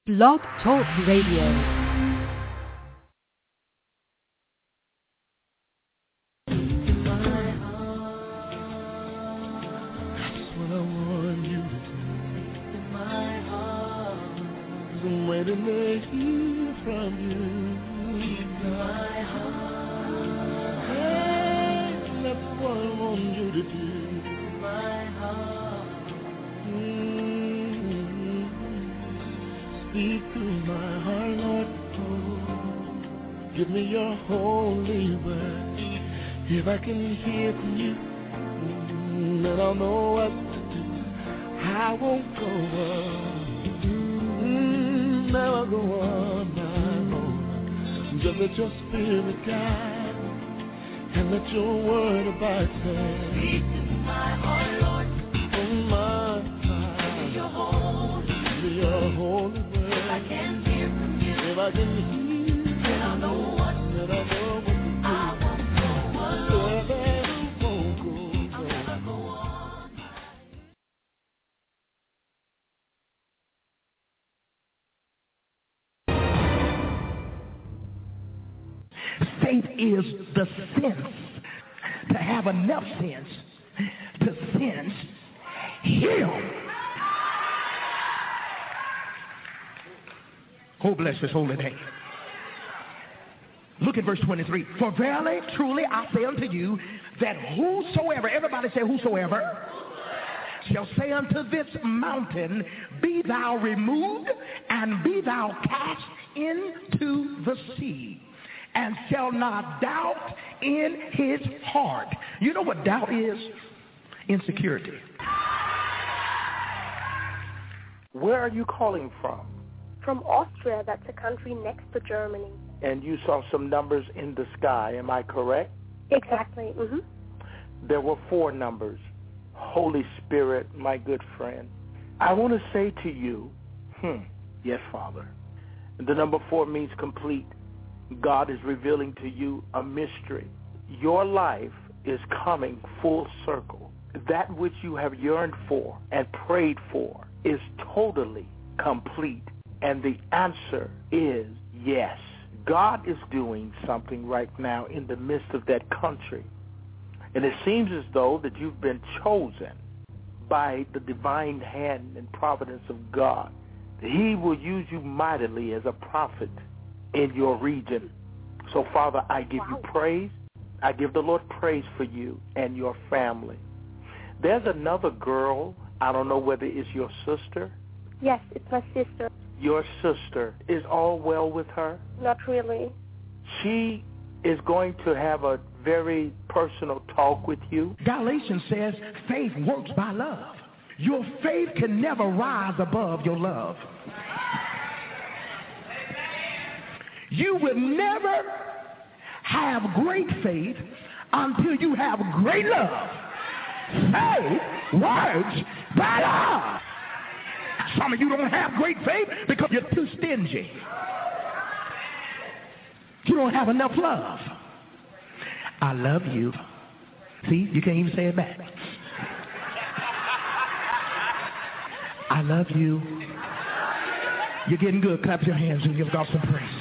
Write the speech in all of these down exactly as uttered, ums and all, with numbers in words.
Blog Talk Radio. Waiting to hear from you. Keep my heart. Hey, that's what I want you to do. Keep my heart. Mm-hmm. Speak to my heart, Lord. Oh, give me your holy word. If I can hear from you, mm, then I'll know what to do. I won't go on. Never go on my own. Just let your spirit guide and let your word abide. Speak to my heart, Lord. Oh my heart. Give me your holy, give me your holy word. If I can hear from you, if I can hear, then I'll know what. Then I'll know what to do. I won't go alone. I won't go. I'll never go on. Faith is the sense, to have enough sense to sense Him. Oh, bless His holy name. Look at verse twenty-three. For verily, truly, I say unto you, that whosoever, everybody say whosoever, shall say unto this mountain, be thou removed, and be thou cast into the sea, and shall not doubt in his heart. You know what doubt is? Insecurity. Where are you calling from? From Austria. That's a country next to Germany. And you saw some numbers in the sky, am I correct? Exactly. Mm-hmm. There were four numbers. Holy Spirit, my good friend, I want to say to you, hmm, yes, Father, the number four means complete. God is revealing to you a mystery. Your life is coming full circle. That which you have yearned for and prayed for is totally complete. And the answer is yes. God is doing something right now in the midst of that country. And it seems as though that you've been chosen by the divine hand and providence of God. He will use you mightily as a prophet in your region. So, Father, I give wow. you praise. I give the Lord praise for you and your family. There's another girl. I don't know whether it's your sister. Yes, it's my sister. Your sister. Is all well with her? Not really. She is going to have a very personal talk with you. Galatians says faith works by love. Your faith can never rise above your love. You will never have great faith until you have great love. Faith works by love. Some of you don't have great faith because you're too stingy. You don't have enough love. I love you. See, you can't even say it back. I love you. You're getting good. Clap your hands and give God some praise.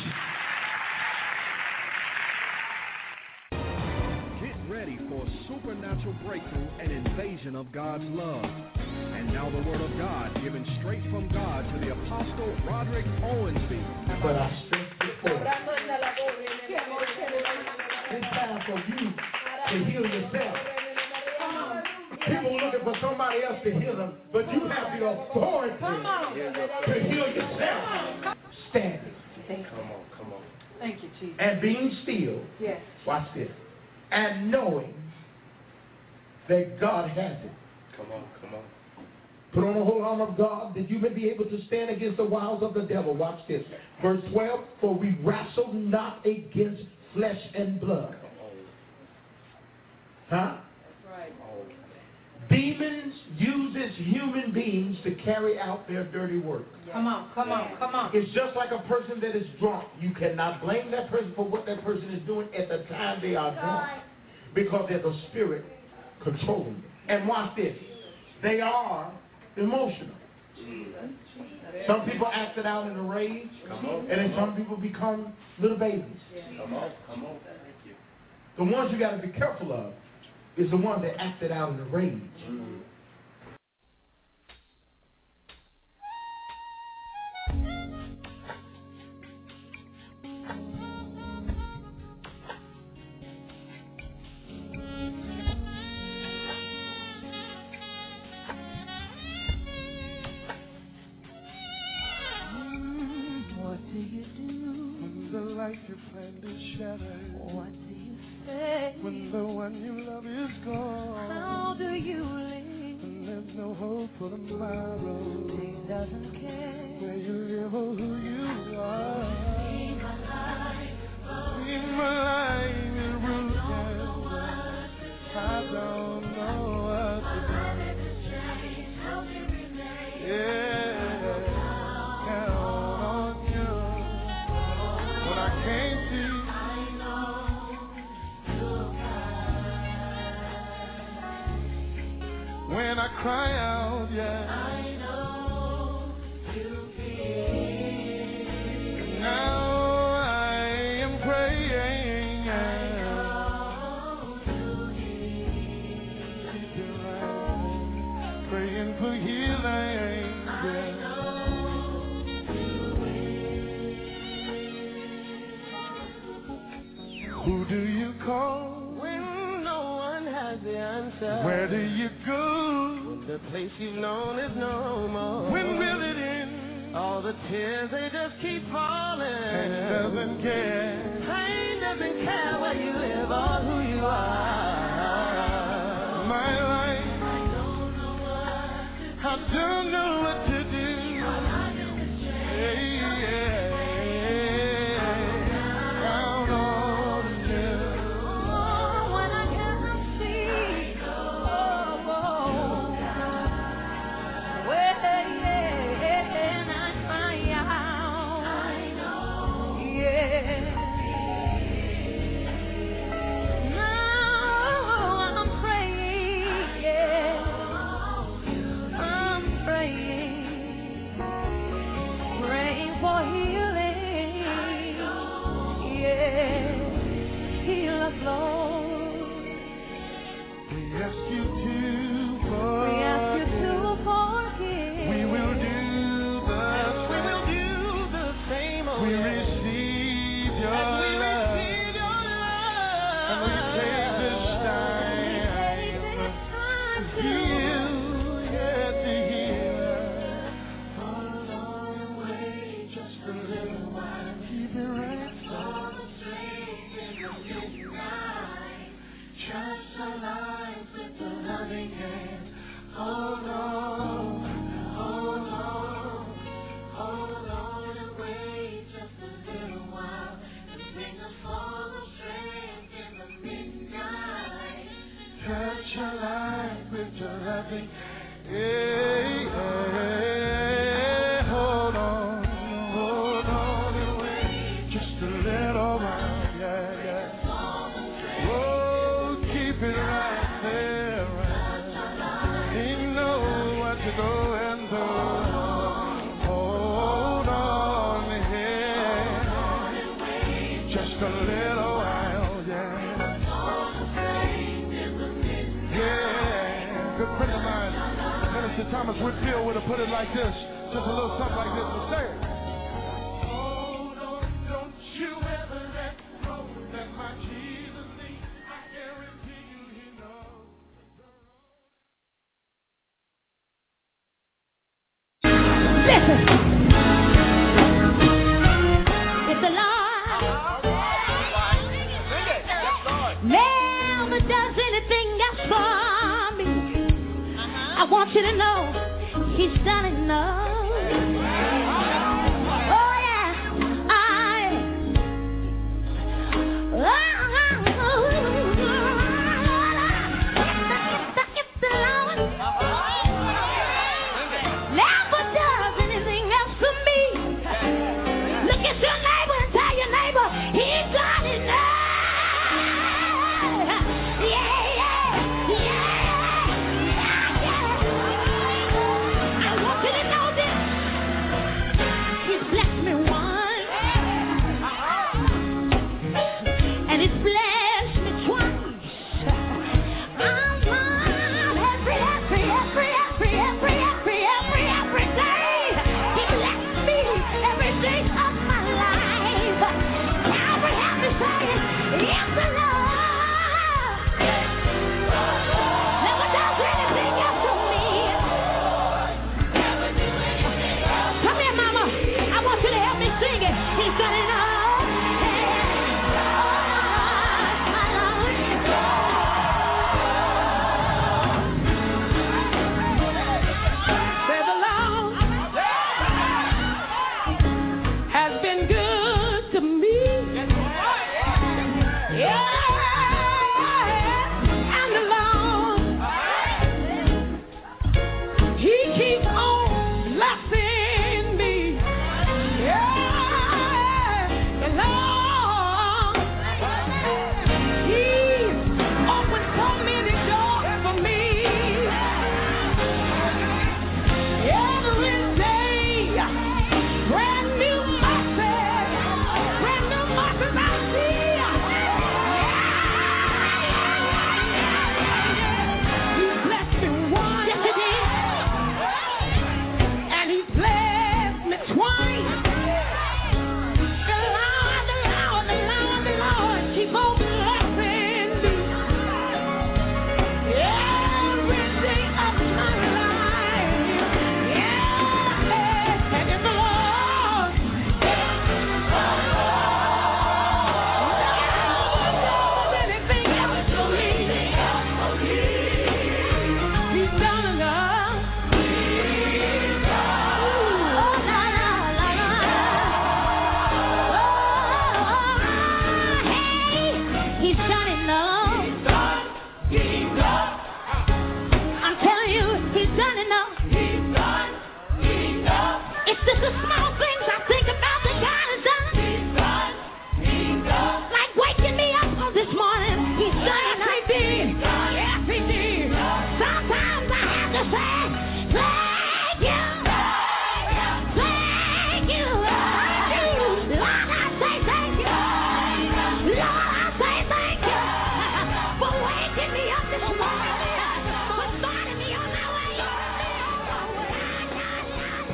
Supernatural breakthrough and invasion of God's love. And now the word of God given straight from God to the Apostle Roderick Owensby. But I said before, it's time for you to heal yourself. People looking for somebody else to heal them, but you have the authority to heal yourself. Standing. Come on, come on. Thank you, Jesus. And being still. Yes. Watch this. And knowing that God has it. Come on, come on. Put on the whole armor of God that you may be able to stand against the wiles of the devil. Watch this. Verse twelve, for we wrestle not against flesh and blood. Huh? That's right. Demons uses human beings to carry out their dirty work. Come on, come on, come on. It's just like a person that is drunk. You cannot blame that person for what that person is doing at the time they are drunk, because there's a spirit controlling them. And watch this. They are emotional. Some people act it out in a rage, and then some people become little babies. Come on, come on. The ones you got to be careful of is the ones that act it out in a rage. Mm-hmm. You plan to shatter. What do you say when the one you love is gone? How do you live when there's no hope for tomorrow? He doesn't care where you live or who you are. See my life, see my life is broken. I don't know what to do. Yeah. When I cry out, yeah, I know you feel. Now I am praying, yeah. Right. Praying for healing, yeah. Who do you call when no one has the answer? Where do you go? The place you've known is no more. When will it end? All the tears, they just keep falling. Pain doesn't care. Pain doesn't care where you live or who you are. My life, I don't know what to do. I don't know what to do. All I do is change. Yeah, yeah. Count on you. Oh, when I cannot see. Oh, oh. Thomas Whitfield would have put it like this, just a little something like this. But say it. Oh, no, don't you ever let go that my Jesus needs. I guarantee you he knows. Listen. It's the Lord. Never does anything else for me. I want you to know He's done enough.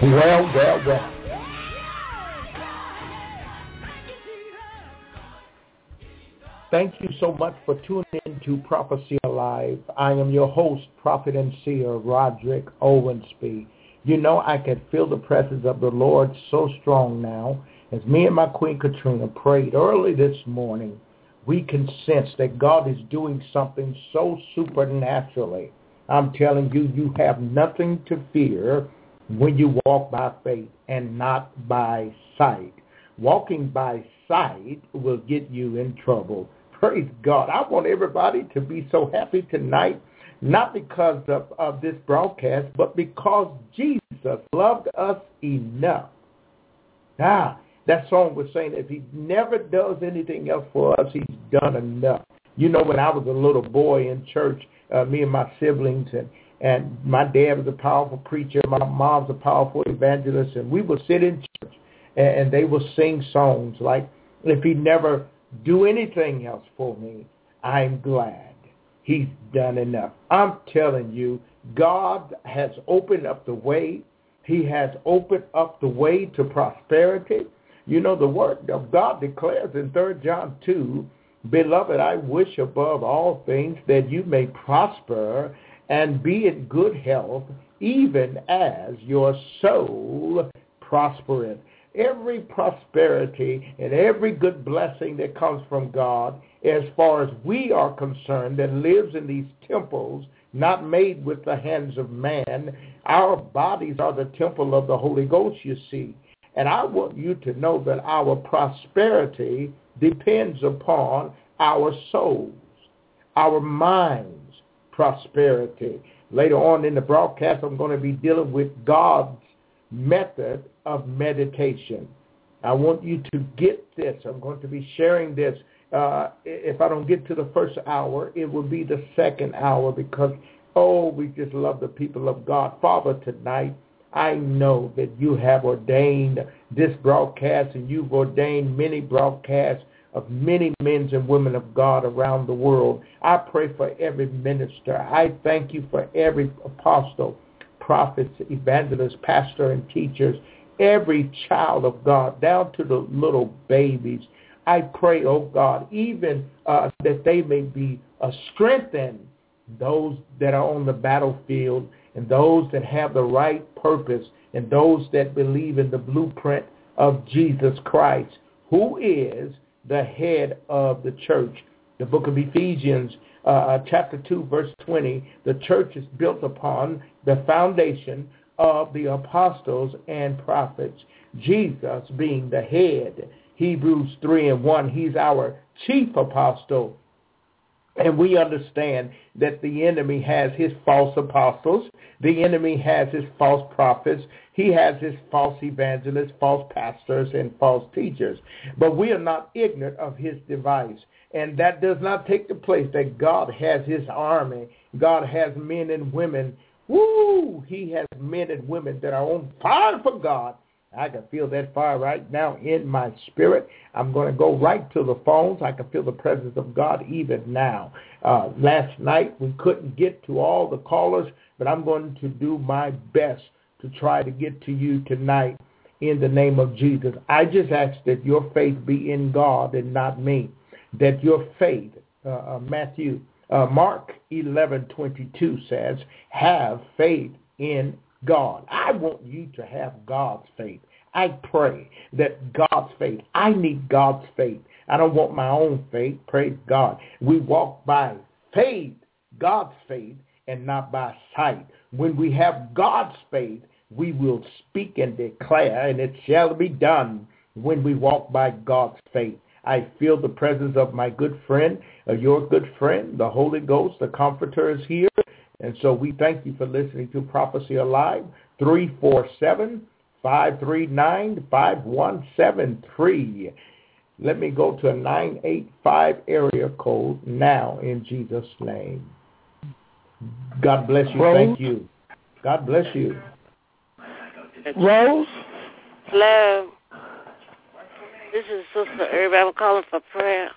Well, well, well. Thank you so much for tuning in to Prophecy Alive. I am your host, prophet and seer, Roderick Owensby. You know, I can feel the presence of the Lord so strong now. As me and my Queen Katrina prayed early this morning, we can sense that God is doing something so supernaturally. I'm telling you, you have nothing to fear when you walk by faith and not by sight. Walking by sight will get you in trouble. Praise God. I want everybody to be so happy tonight, not because of, of this broadcast, but because Jesus loved us enough. Ah, that song was saying if he never does anything else for us, he's done enough. You know, when I was a little boy in church, uh, me and my siblings, and, and my dad was a powerful preacher, my mom's a powerful evangelist, and we would sit in church, and, and they would sing songs like, if he never do anything else for me, I'm glad he's done enough. I'm telling you, God has opened up the way. He has opened up the way to prosperity. You know, the word of God declares in Third John two, Beloved, I wish above all things that you may prosper and be in good health, even as your soul prospereth. Every prosperity and every good blessing that comes from God, as far as we are concerned, that lives in these temples, not made with the hands of man. Our bodies are the temple of the Holy Ghost, you see. And I want you to know that our prosperity depends upon our souls, our minds' prosperity. Later on in the broadcast, I'm going to be dealing with God's method of meditation. I want you to get this. I'm going to be sharing this. Uh, if I don't get to the first hour, it will be the second hour because, oh, we just love the people of God. Father, tonight, I know that you have ordained this broadcast and you've ordained many broadcasts of many men and women of God around the world. I pray for every minister. I thank you for every apostle, prophets, evangelists, pastor, and teachers, every child of God, down to the little babies. I pray, oh God, even uh, that they may be uh, strengthened, those that are on the battlefield and those that have the right purpose and those that believe in the blueprint of Jesus Christ, who is the head of the church. The book of Ephesians, uh, chapter two, verse twenty, the church is built upon the foundation of the apostles and prophets, Jesus being the head. Hebrews three and one, he's our chief apostle. And we understand that the enemy has his false apostles. The enemy has his false prophets. He has his false evangelists, false pastors, and false teachers. But we are not ignorant of his device. And that does not take the place that God has his army. God has men and women. Woo! He has men and women that are on fire for God. I can feel that fire right now in my spirit. I'm going to go right to the phones. I can feel the presence of God even now. Uh, last night we couldn't get to all the callers, but I'm going to do my best to try to get to you tonight in the name of Jesus. I just ask that your faith be in God and not me. That your faith, uh, uh, Matthew, uh, Mark eleven twenty-two says, have faith in God. I want you to have God's faith. I pray that God's faith, I need God's faith. I don't want my own faith. Praise God. We walk by faith, God's faith, and not by sight. When we have God's faith, we will speak and declare, and it shall be done when we walk by God's faith. I feel the presence of my good friend, uh, your good friend, the Holy Ghost, the Comforter is here. And so we thank you for listening to Prophecy Alive, three four seven, five three nine, five one seven three. Let me go to a nine eight five area code now in Jesus' name. God bless you. Rose? Thank you. God bless you. Rose? Hello. This is Sister Irby. I'm calling for prayer.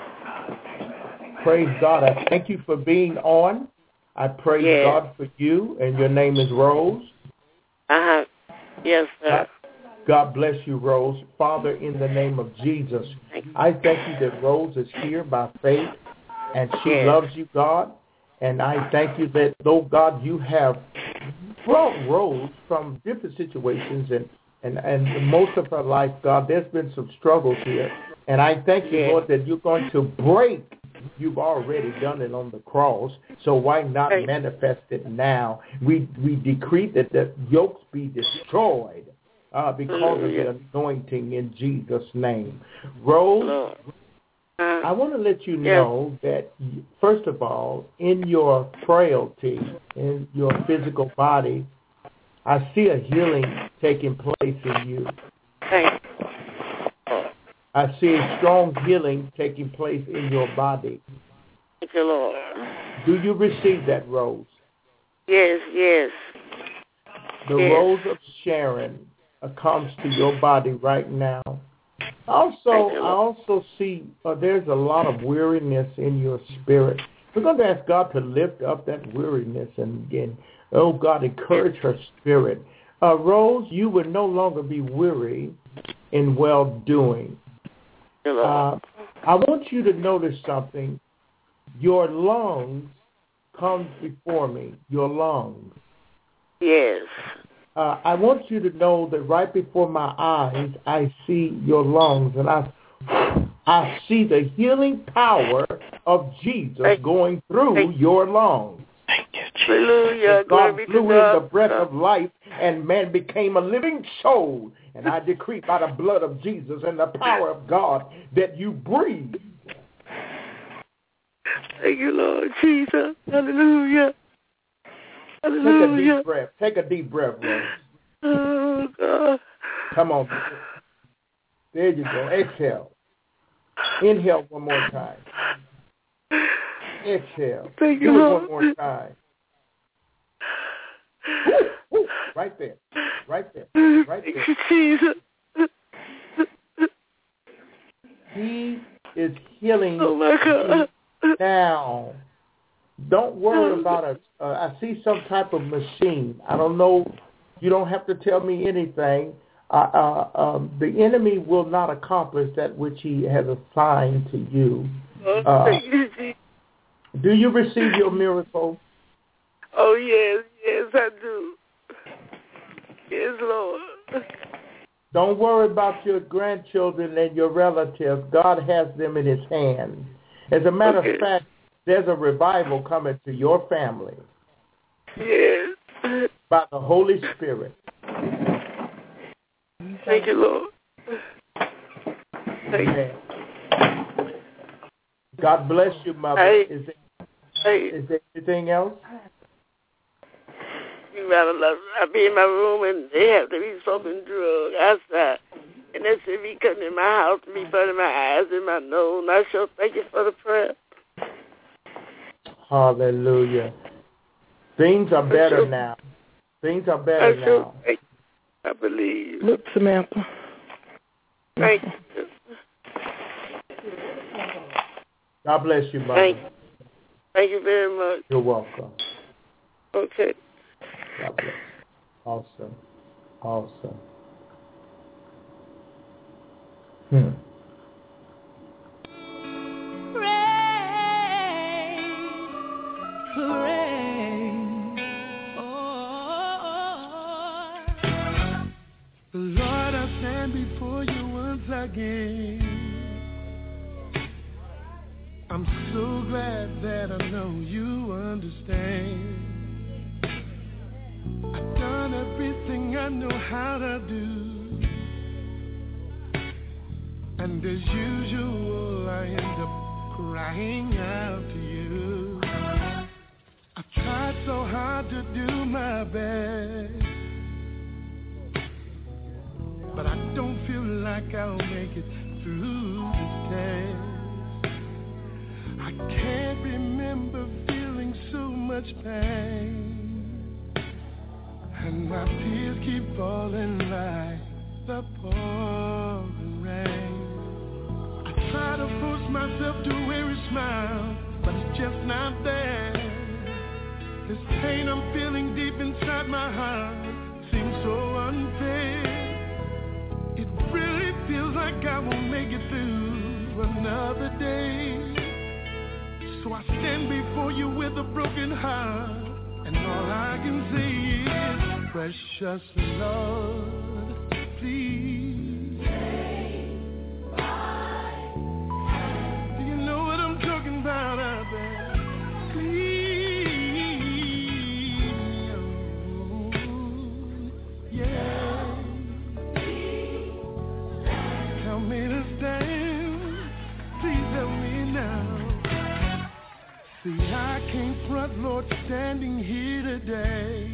Praise God. I thank you for being on. I praise yeah. God for you, and your name is Rose. Uh-huh. Yes, sir. God bless you, Rose. Father, in the name of Jesus, I thank you that Rose is here by faith, and she yes. loves you, God. And I thank you that, though, God, you have brought Rose from different situations, and, and, and most of her life, God, there's been some struggles here. And I thank you, yes. Lord, that you're going to break. You've already done it on the cross, so why not right. manifest it now? We we decree that the yokes be destroyed uh, because Hallelujah. of the anointing in Jesus' name. Rose, uh, I want to let you know yes. that, first of all, in your frailty, in your physical body, I see a healing taking place in you. Thank you. I see a strong healing taking place in your body. Thank you, Lord. Do you receive that, Rose? Yes, yes. The yes. Rose of Sharon uh, comes to your body right now. Also, I also see uh, there's a lot of weariness in your spirit. We're going to ask God to lift up that weariness and, and oh, God, encourage her spirit. Uh, Rose, you will no longer be weary in well-doing. Uh, I want you to notice something. Your lungs come before me. Your lungs. Yes. Uh, I want you to know that right before my eyes, I see your lungs, and I, I see the healing power of Jesus Thank going through Thank your lungs. Thank you, Hallelujah. God blew in the breath of life, and man became a living soul. And I decree by the blood of Jesus and the power of God that you breathe. Thank you, Lord Jesus. Hallelujah. Hallelujah. Take a deep breath. Take a deep breath, Lord. Oh, God. Come on. There you go. Exhale. Inhale one more time. Exhale. Thank you, Do Lord. it one more time. Woo, woo. Right there. Right there. Right there. Thank you, Jesus. He is healing oh my God. you now. Don't worry about it. Uh, I see some type of machine. I don't know. You don't have to tell me anything. Uh, uh, um, the enemy will not accomplish that which he has assigned to you. Uh, do you receive your miracle? Oh, yes. Yes, I do. Yes, Lord. Don't worry about your grandchildren and your relatives. God has them in his hand. As a matter okay. of fact, there's a revival coming to your family. Yes. By the Holy Spirit. Thank you, Lord. Thank you. God bless you, Mother. I, is, there, I, is there anything else? You rather love. I be in my room and they have to be smoking drugs outside. And they should be coming in my house to be burning my eyes and my nose. And I sure thank you for the prayer. Hallelujah. Things are better sure, now. Things are better I sure now. Thank you. I believe. Look, Samantha. Thank you. God bless you, Mother. Thank you. Thank you very much. You're welcome. Okay. God bless. Awesome. Awesome. Hmm. Pray. Pray. Oh. Lord, I stand before you once again. I'm so glad that I know you understand. I've done everything I know how to do. And as usual, I end up crying out to you. I've tried so hard to do my best, but I don't feel like I'll make it through this test. I can't remember feeling so much pain, and my tears keep falling like the pouring rain. I try to force myself to wear a smile, but it's just not there. This pain I'm feeling deep inside my heart seems so unfair. like I won't make it through another day. So I stand before you with a broken heart, and all I can say is, precious Lord, please take my hand. Do you know what I'm talking about out there? Please, oh, yeah. Help me to stand. Please help me now. See, I can't front, Lord, standing here today,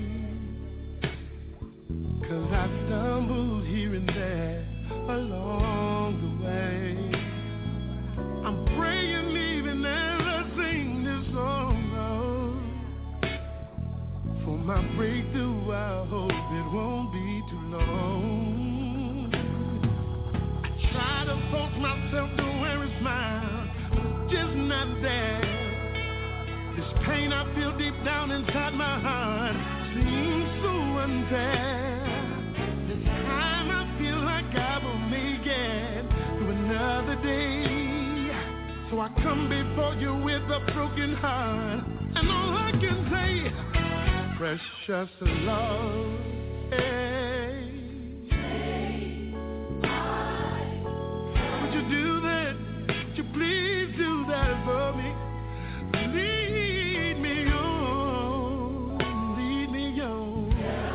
'cause I stumbled here and there along the way. I'm praying even as I sing this song, Lord, for my breakthrough. I hope it won't be too long. I try to force myself to wear a smile, but just not there. This pain I feel deep down inside my heart seems so unfair. This time I feel like I will make it through another day. So I come before you with a broken heart, and all I can say, precious Lord, hey, would you do that? Would you please do that for me? Lead me on, lead me on.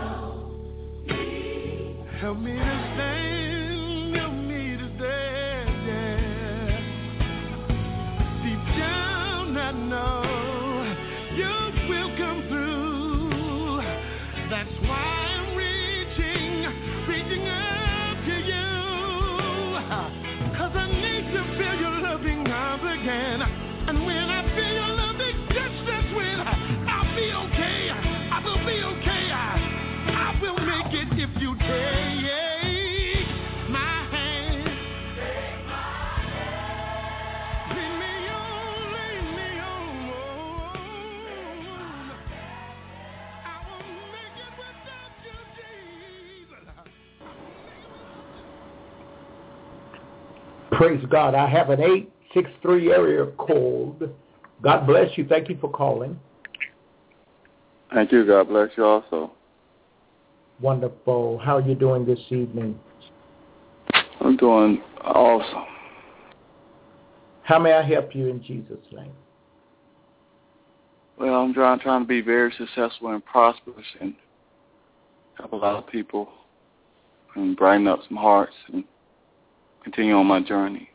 Help me to stand, help me to stand, yeah. Deep down I know you will come through. That's why I'm reaching, reaching up to you. 'Cause I need to feel your loving arms again. And when I feel your loving touch, that's when I'll be okay. I will be okay. I, I will make it if you take my hand. Take my hand. Lead me on, lead me on. I won't make it without you, Jesus. Praise God. I have an eight six three area code. God bless you. Thank you for calling. Thank you. God bless you also. Wonderful. How are you doing this evening? I'm doing awesome. How may I help you in Jesus' name? Well, I'm trying, trying to be very successful and prosperous and help a lot of people and brighten up some hearts and continue on my journey.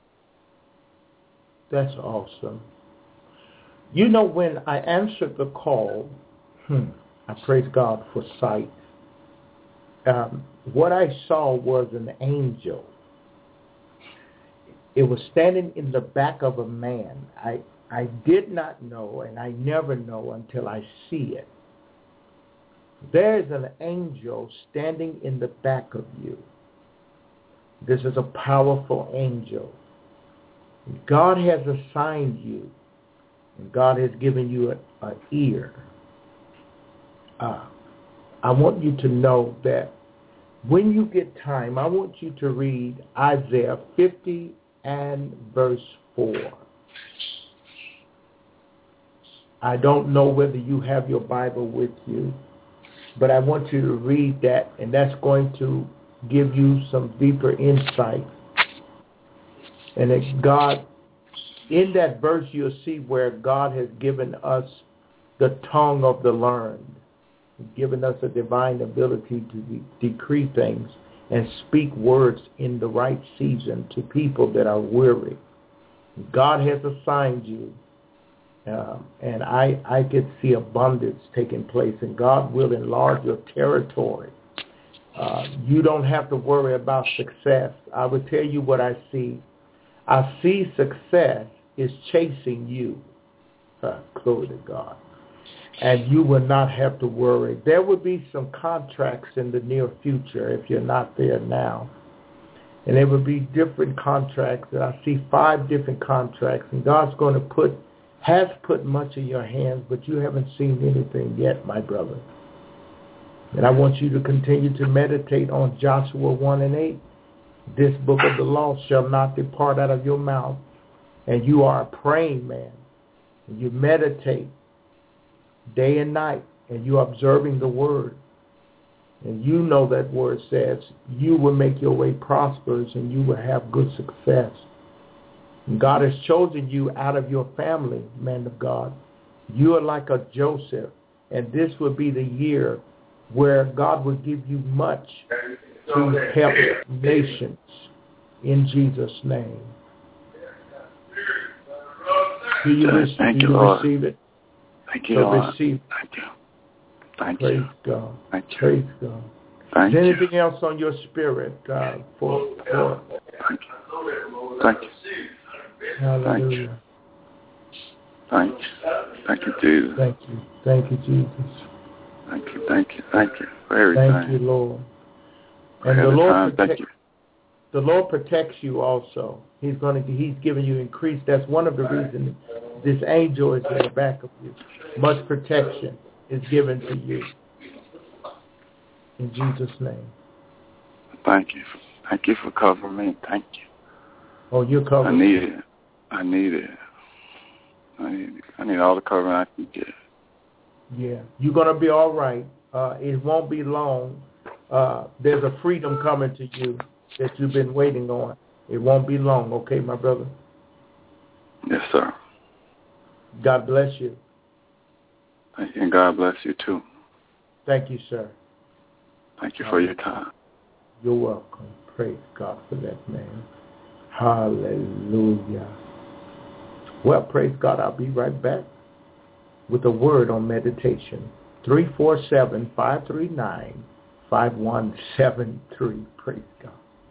That's awesome. You know, when I answered the call, hmm, I praise God for sight. Um, what I saw was an angel. It was standing in the back of a man. I, I did not know, and I never know until I see it. There's an angel standing in the back of you. This is a powerful angel. God has assigned you, and God has given you an ear. Uh, I want you to know that when you get time, I want you to read Isaiah fifty and verse four. I don't know whether you have your Bible with you, but I want you to read that, and that's going to give you some deeper insight. And that God, in that verse, you'll see where God has given us the tongue of the learned, given us a divine ability to de- decree things and speak words in the right season to people that are weary. God has assigned you, uh, and I, I could see abundance taking place, and God will enlarge your territory. Uh, you don't have to worry about success. I will tell you what I see. I see success is chasing you. Uh, glory to God. And you will not have to worry. There will be some contracts in the near future if you're not there now. And there will be different contracts. And I see five different contracts. And God's going to put, has put much in your hands, but you haven't seen anything yet, my brother. And I want you to continue to meditate on Joshua one and eight. This book of the law shall not depart out of your mouth. And you are a praying man. And you meditate day and night. And you're observing the word. And you know that word says you will make your way prosperous and you will have good success. And God has chosen you out of your family, man of God. You are like a Joseph. And this will be the year where God will give you much to help nations in Jesus' name. Do you, receive, Thank do you, you Lord. receive it? Thank you, so Lord. Receive. Thank you. Thank Praise you. God. Thank you. Praise God. Thank Is there you. anything else on your spirit uh, for, for? Thank you. Thank you. Hallelujah. Thank you. Thank you, Jesus. Thank you. Thank you, Jesus. Thank you. Thank you. Thank you for everything. Thank you, Lord. And Ahead the of Lord time, protect, thank you. the Lord protects you also. He's going to. He's giving you increase. That's one of the reasons this angel is in the back of you. Much protection is given to you. In Jesus' name. Thank you. Thank you for covering me. Thank you. Oh, you're covered. I need it. I need it. I need it. I need all the covering I can get. Yeah, you're going to be all right. Uh, it won't be long. Uh, there's a freedom coming to you that you've been waiting on. It won't be long, okay, my brother? Yes, sir. God bless you. Thank you, and God bless you, too. Thank you, sir. Thank you for your time. You're welcome. Praise God for that, man. Hallelujah. Well, praise God. I'll be right back with a word on meditation. three four seven, five three nine, five one seven three. Praise God.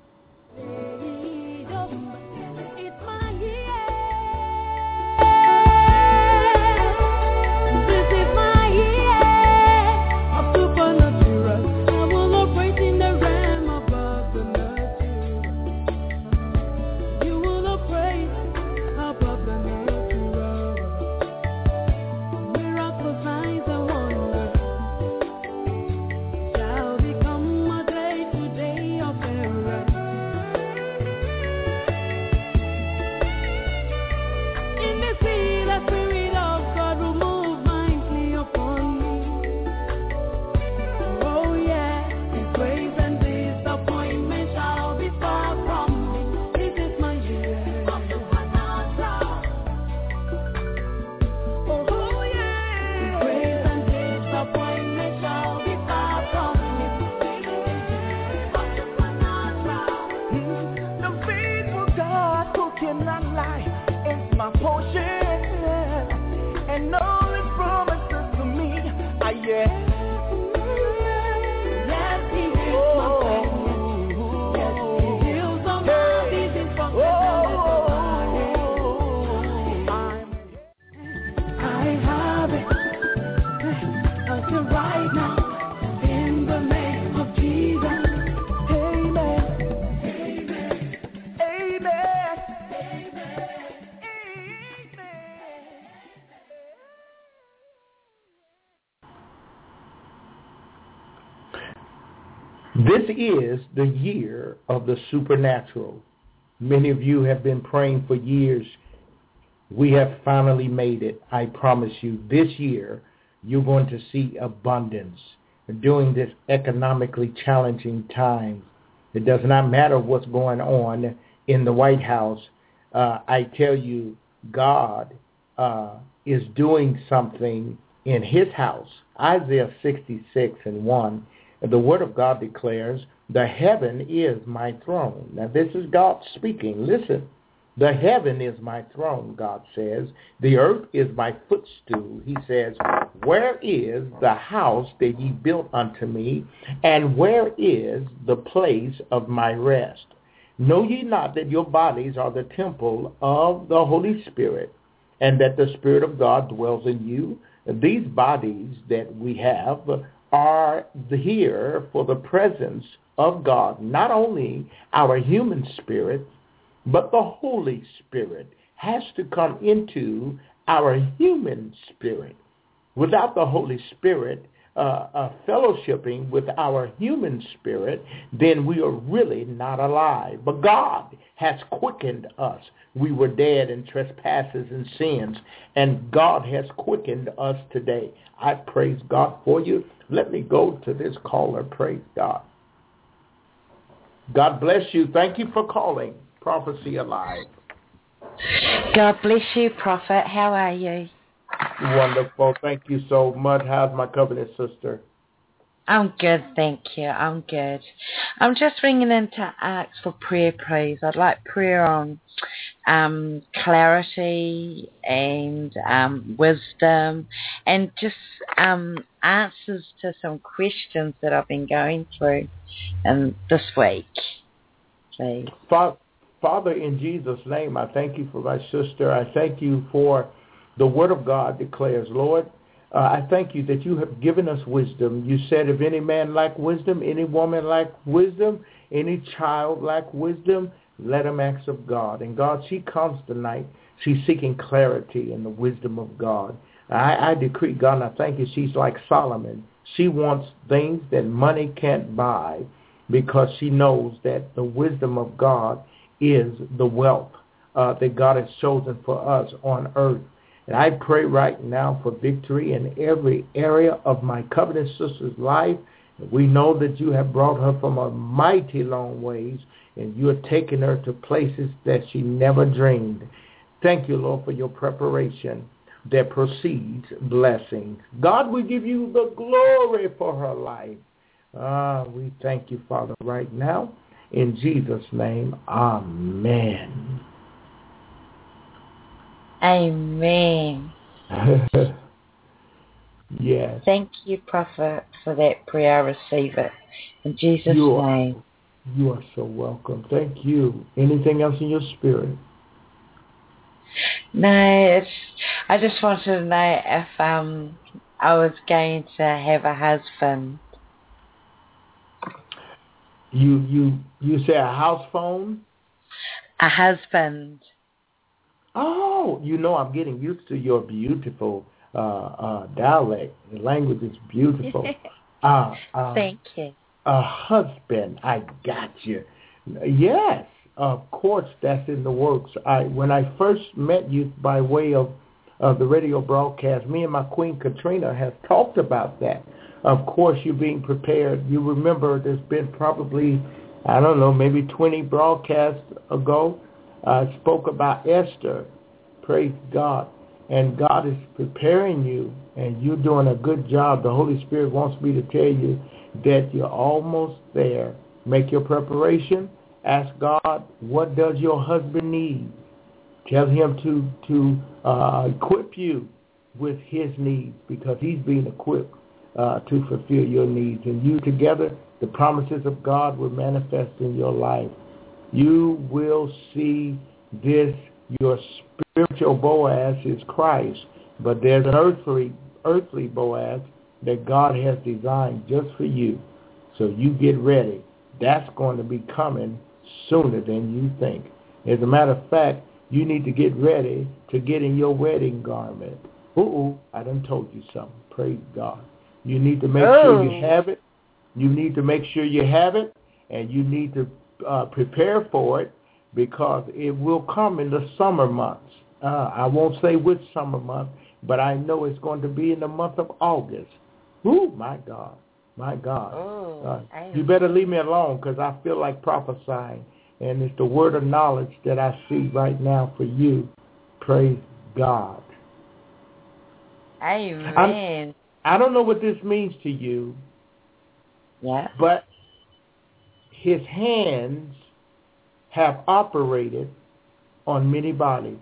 This is the year of the supernatural. Many of you have been praying for years. We have finally made it. I promise you, this year, you're going to see abundance. During this economically challenging time, it does not matter what's going on in the White House. Uh, I tell you, God uh, is doing something in his house. Isaiah sixty-six and one. The Word of God declares, the heaven is my throne. Now, this is God speaking. Listen, the heaven is my throne, God says. The earth is my footstool. He says, where is the house that ye built unto me, and where is the place of my rest? Know ye not that your bodies are the temple of the Holy Spirit, and that the Spirit of God dwells in you? These bodies that we have are here for the presence of God, not only our human spirit, but the Holy Spirit has to come into our human spirit. Without the Holy Spirit, uh, uh, fellowshipping with our human spirit, then we are really not alive. But God has quickened us. We were dead in trespasses and sins, and God has quickened us today. I praise God for you. Let me go to this caller. Praise God. God bless you. Thank you for calling Prophecy Alive. God bless you, Prophet. How are you? Wonderful. Thank you so much. How's my covenant sister? I'm good, thank you. I'm good. I'm just ringing in to ask for prayer, please. I'd like prayer on um, clarity and um, wisdom and just um, answers to some questions that I've been going through um, this week, please. Father, in Jesus' name, I thank you for my sister. I thank you for the Word of God declares, Lord, uh, I thank you that you have given us wisdom. You said if any man lack wisdom, any woman lack wisdom, any child lack wisdom, let him ask of God. And God, she comes tonight. She's seeking clarity in the wisdom of God. I, I decree, God, and I thank you, she's like Solomon. She wants things that money can't buy because she knows that the wisdom of God is the wealth uh, that God has chosen for us on earth. And I pray right now for victory in every area of my covenant sister's life. We know that you have brought her from a mighty long ways, and you are taking her to places that she never dreamed. Thank you, Lord, for your preparation that precedes blessings. God, we give you the glory for her life. Ah, we thank you, Father, right now. In Jesus' name, amen. Amen. Yes. Thank you, Prophet, for that prayer. I receive it. In Jesus' you are, name. You are so welcome. Thank you. Anything else in your spirit? No, it's, I just wanted to know if um I was going to have a husband. You you you say a house phone? A husband. Oh, you know, I'm getting used to your beautiful uh, uh, dialect. The language is beautiful. uh, uh, Thank you. A husband, I got you. Yes, of course, that's in the works. I when I first met you by way of uh, the radio broadcast, me and my Queen Katrina has talked about that. Of course, you're being prepared. You remember there's been probably, I don't know, maybe twenty broadcasts ago, I uh, spoke about Esther. Praise God. And God is preparing you, and you're doing a good job. The Holy Spirit wants me to tell you that you're almost there. Make your preparation. Ask God, what does your husband need? Tell him to, to uh, equip you with his needs, because he's being equipped uh, to fulfill your needs. And you together, the promises of God will manifest in your life. You will see this. Your spiritual Boaz is Christ, but there's an earthly, earthly Boaz that God has designed just for you. So you get ready. That's going to be coming sooner than you think. As a matter of fact, you need to get ready to get in your wedding garment. Uh-oh, I done told you something. Praise God. You need to make oh. sure you have it. You need to make sure you have it, and you need to uh, prepare for it, because it will come in the summer months. Uh, I won't say which summer month, but I know it's going to be in the month of August. Ooh, my God, my God. Oh, uh, you better leave me alone, because I feel like prophesying, and it's the word of knowledge that I see right now for you. Praise God. Amen. I'm, I don't know what this means to you, yeah, but his hands have operated on many bodies.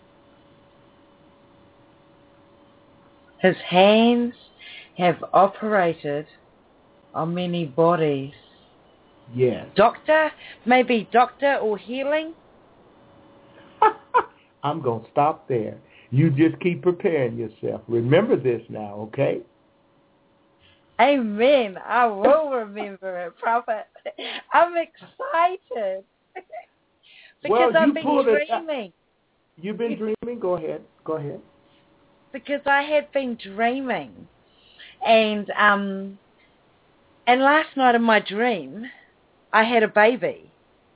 His hands have operated on many bodies. Yes. Doctor? Maybe doctor or healing? I'm going to stop there. You just keep preparing yourself. Remember this now, okay? Amen. I will remember it, Prophet. I'm excited. Because well, I've you been pulled dreaming. It, you've been dreaming? Go ahead. Go ahead. Because I had been dreaming And um, and last night in my dream, I had a baby.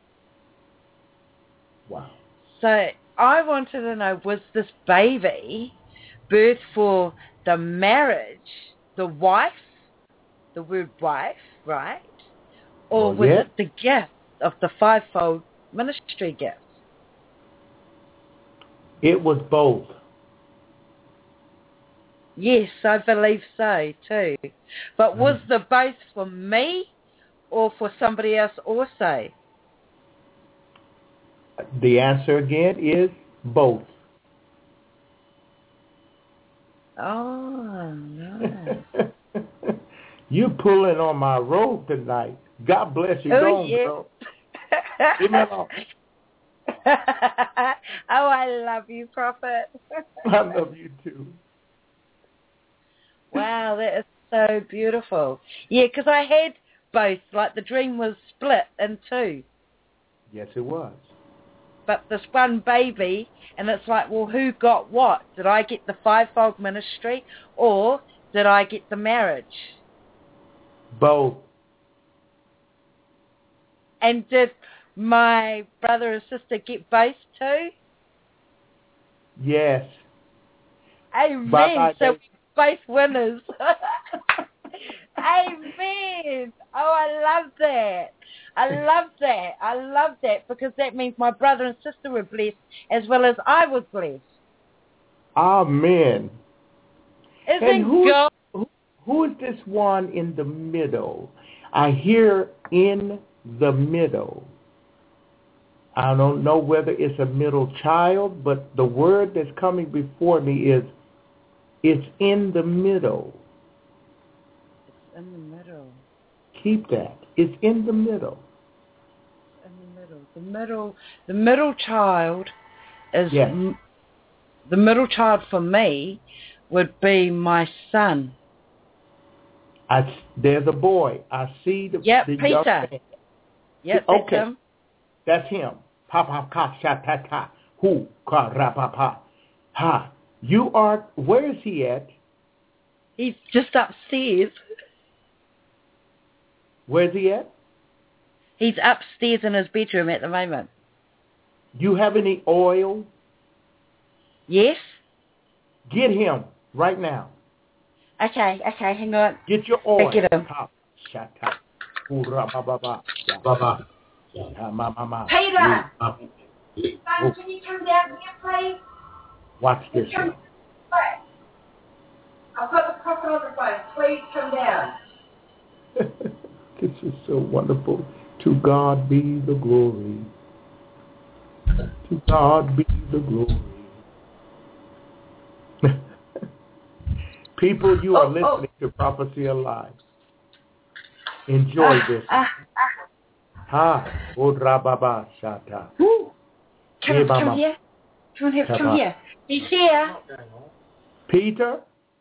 Wow. So I wanted to know, was this baby birth for the marriage, the wife, the word wife, right? Or Well, was yeah. it the gift of the fivefold ministry gift? It was both. Yes, I believe so too. But was the both for me or for somebody else also? The answer again is both. Oh, no. You pulling on my robe tonight. God bless you. Oh, Go on, yeah. girl. Leave me alone. Oh, I love you, Prophet. I love you too. Wow, that is so beautiful. Yeah, because I had both. Like the dream was split in two. Yes, it was. But this one baby, and it's like, well, who got what? Did I get the fivefold ministry or did I get the marriage? Both. And did my brother and sister get both too? Yes. Amen. Bye-bye, So baby. both winners. Amen. Oh, I love that. I love that. I love that because that means my brother and sister were blessed as well as I was blessed. Amen. Isn't and who, God? Who, who is this one in the middle? I hear in the middle. I don't know whether it's a middle child, but the word that's coming before me is it's in the middle. It's in the middle. Keep that. It's in the middle. In the middle. The middle. The middle child is yes. m- the middle child for me would be my son. I, there's a boy. I see the, yep, the Peter. young man. Yep, okay. that's him. That's him. Pa pa ka sha ta ta. Hu ka ra pa pa. Ha. You are. Where is he at? He's just upstairs. Where's he at? He's upstairs in his bedroom at the moment. You have any oil? Yes. Get him right now. Okay, okay, hang on. Get your oil. Get him. Peter! Son, can you come down here, please? Watch this. I've got the prophet on the phone. Please come down. This is so wonderful. To God be the glory. To God be the glory. People, you are oh, listening oh. to Prophecy Alive. Enjoy ah, this. Ah, ha. Odra baba shata. Come, come here. Come here. Come here. He's here. Peter?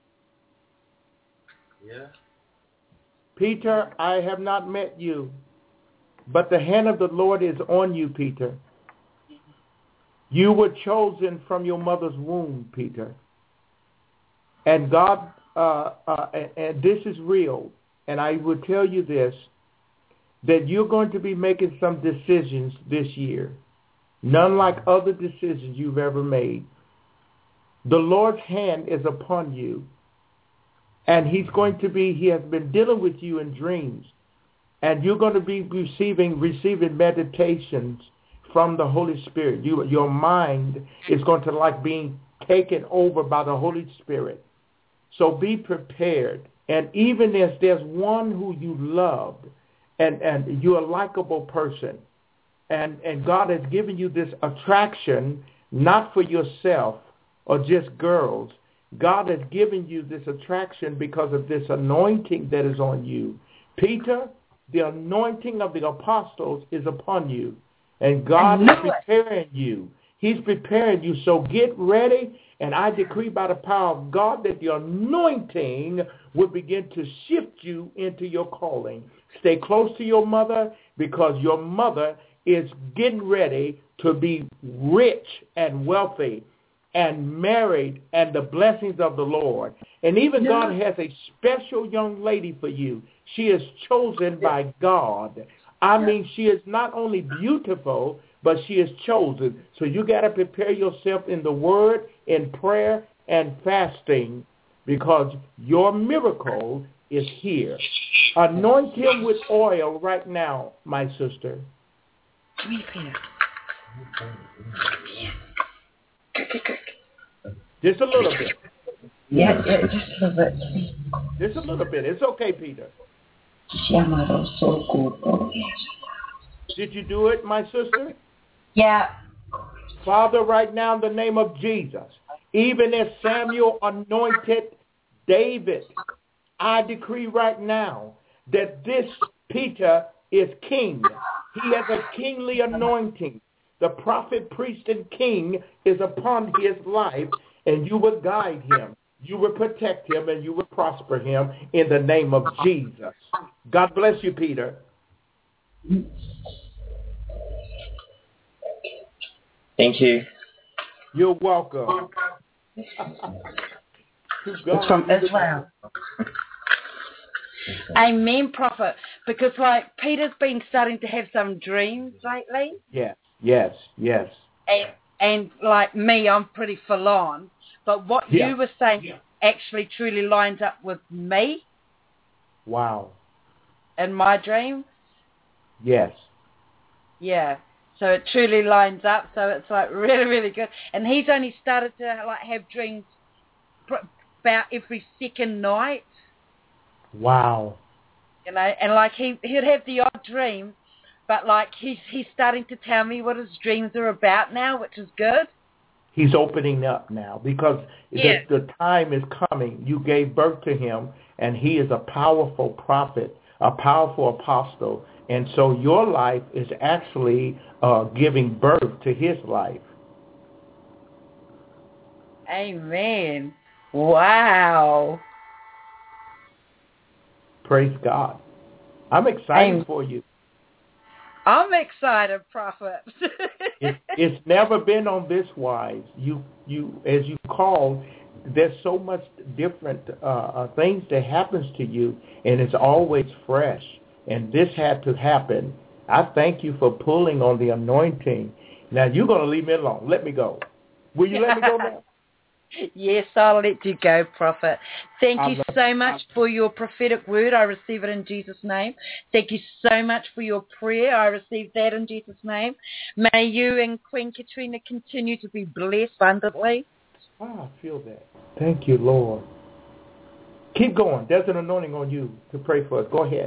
Yeah? Peter, I have not met you, but the hand of the Lord is on you, Peter. You were chosen from your mother's womb, Peter. And God, uh, uh, and, and this is real, and I will tell you this, that you're going to be making some decisions this year, none like other decisions you've ever made. The Lord's hand is upon you. And he's going to be, he has been dealing with you in dreams. And you're going to be receiving receiving meditations from the Holy Spirit. You, your mind is going to like being taken over by the Holy Spirit. So be prepared. And even as there's one who you loved, and, and you're a likable person, and, and God has given you this attraction, not for yourself or just girls. God has given you this attraction because of this anointing that is on you. Peter, the anointing of the apostles is upon you. And God is preparing you. He's preparing you. So get ready. And I decree by the power of God that the anointing will begin to shift you into your calling. Stay close to your mother because your mother is getting ready to be rich and wealthy. and married and the blessings of the Lord. And even yeah. God has a special young lady for you. She is chosen by God. I mean, she is not only beautiful, but she is chosen. So you got to prepare yourself in the word, in prayer, and fasting, because your miracle is here. Anoint him with oil right now, my sister. Come here, Peter. Just a little bit. Yeah, yeah, just a little bit. Just a little bit. It's okay, Peter. Did you do it, my sister? Yeah. Father, right now in the name of Jesus, even as Samuel anointed David, I decree right now that this Peter is king. He has a kingly anointing. The prophet, priest, and king is upon his life, and you will guide him. You will protect him, and you will prosper him in the name of Jesus. God bless you, Peter. Thank you. You're welcome. It's from Israel. Amen, prophet. Because, like, Peter's been starting to have some dreams lately. Yes, yes, yes. And, and like me, I'm pretty full on. But what yeah. you were saying yeah. actually truly lines up with me. Wow. And my dreams. Yes. Yeah. So it truly lines up. So it's like really, really good. And he's only started to like have dreams about every second night. Wow. You know, and like he he'd have the odd dream, but like he's he's starting to tell me what his dreams are about now, which is good. He's opening up now because yeah. the, the time is coming. You gave birth to him, and he is a powerful prophet, a powerful apostle. And so your life is actually uh, giving birth to his life. Amen. Wow. Praise God. I'm excited I'm, for you. I'm excited, prophet. it, it's never been on this wise. You, you, as you called, there's so much different uh, uh, things that happens to you, and it's always fresh. And this had to happen. I thank you for pulling on the anointing. Now, you're going to leave me alone. Let me go. Will you let me go now? Yes, I'll let you go, prophet. Thank you so much for your prophetic word. I receive it in Jesus' name. Thank you so much for your prayer. I receive that in Jesus' name. May you and Queen Katrina continue to be blessed abundantly. Oh, I feel that. Thank you, Lord. Keep going. There's an anointing on you to pray for us. Go ahead.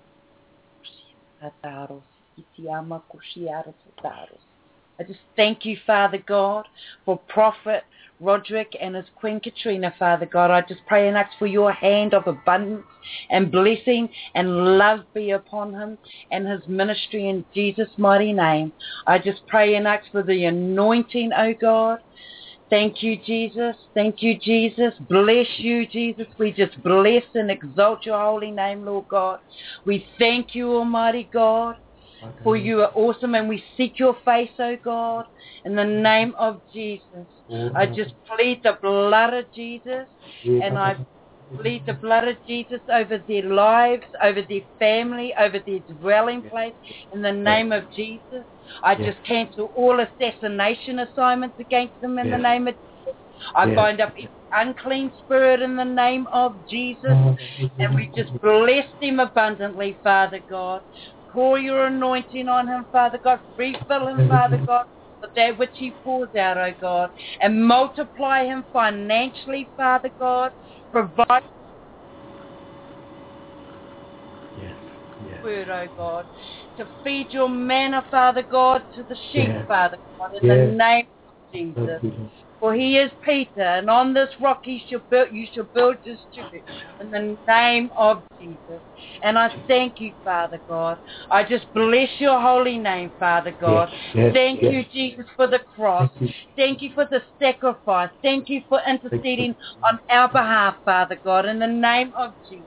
I just thank you, Father God, for Prophet Roderick and his Queen Katrina, Father God. I just pray and ask for your hand of abundance and blessing and love be upon him and his ministry in Jesus' mighty name. I just pray and ask for the anointing, oh God. Thank you, Jesus. Thank you, Jesus. Bless you, Jesus. We just bless and exalt your holy name, Lord God. We thank you, Almighty God, okay. for you are awesome, and we seek your face, oh God, in the name of Jesus. Mm-hmm. I just plead the blood of Jesus, yeah. and I plead the blood of Jesus over their lives, over their family, over their dwelling place, in the name of Jesus. I just cancel all assassination assignments against them in the name of Jesus. I bind up every unclean spirit in the name of Jesus, and we just bless him abundantly, Father God. Pour your anointing on him, Father God. Refill him, Father God, for that which he pours out, oh God, and multiply him financially, Father God. Provide word, oh God, to feed your manna, Father God, to the sheep, yeah. Father God, in yeah. the name of Jesus. For he is Peter, and on this rock he shall build, you shall build this church, in the name of Jesus. And I thank you, Father God. I just bless your holy name, Father God. Yes, yes, thank yes. you, Jesus, for the cross. Thank you. Thank you for the sacrifice. Thank you for interceding on our behalf, Father God, in the name of Jesus.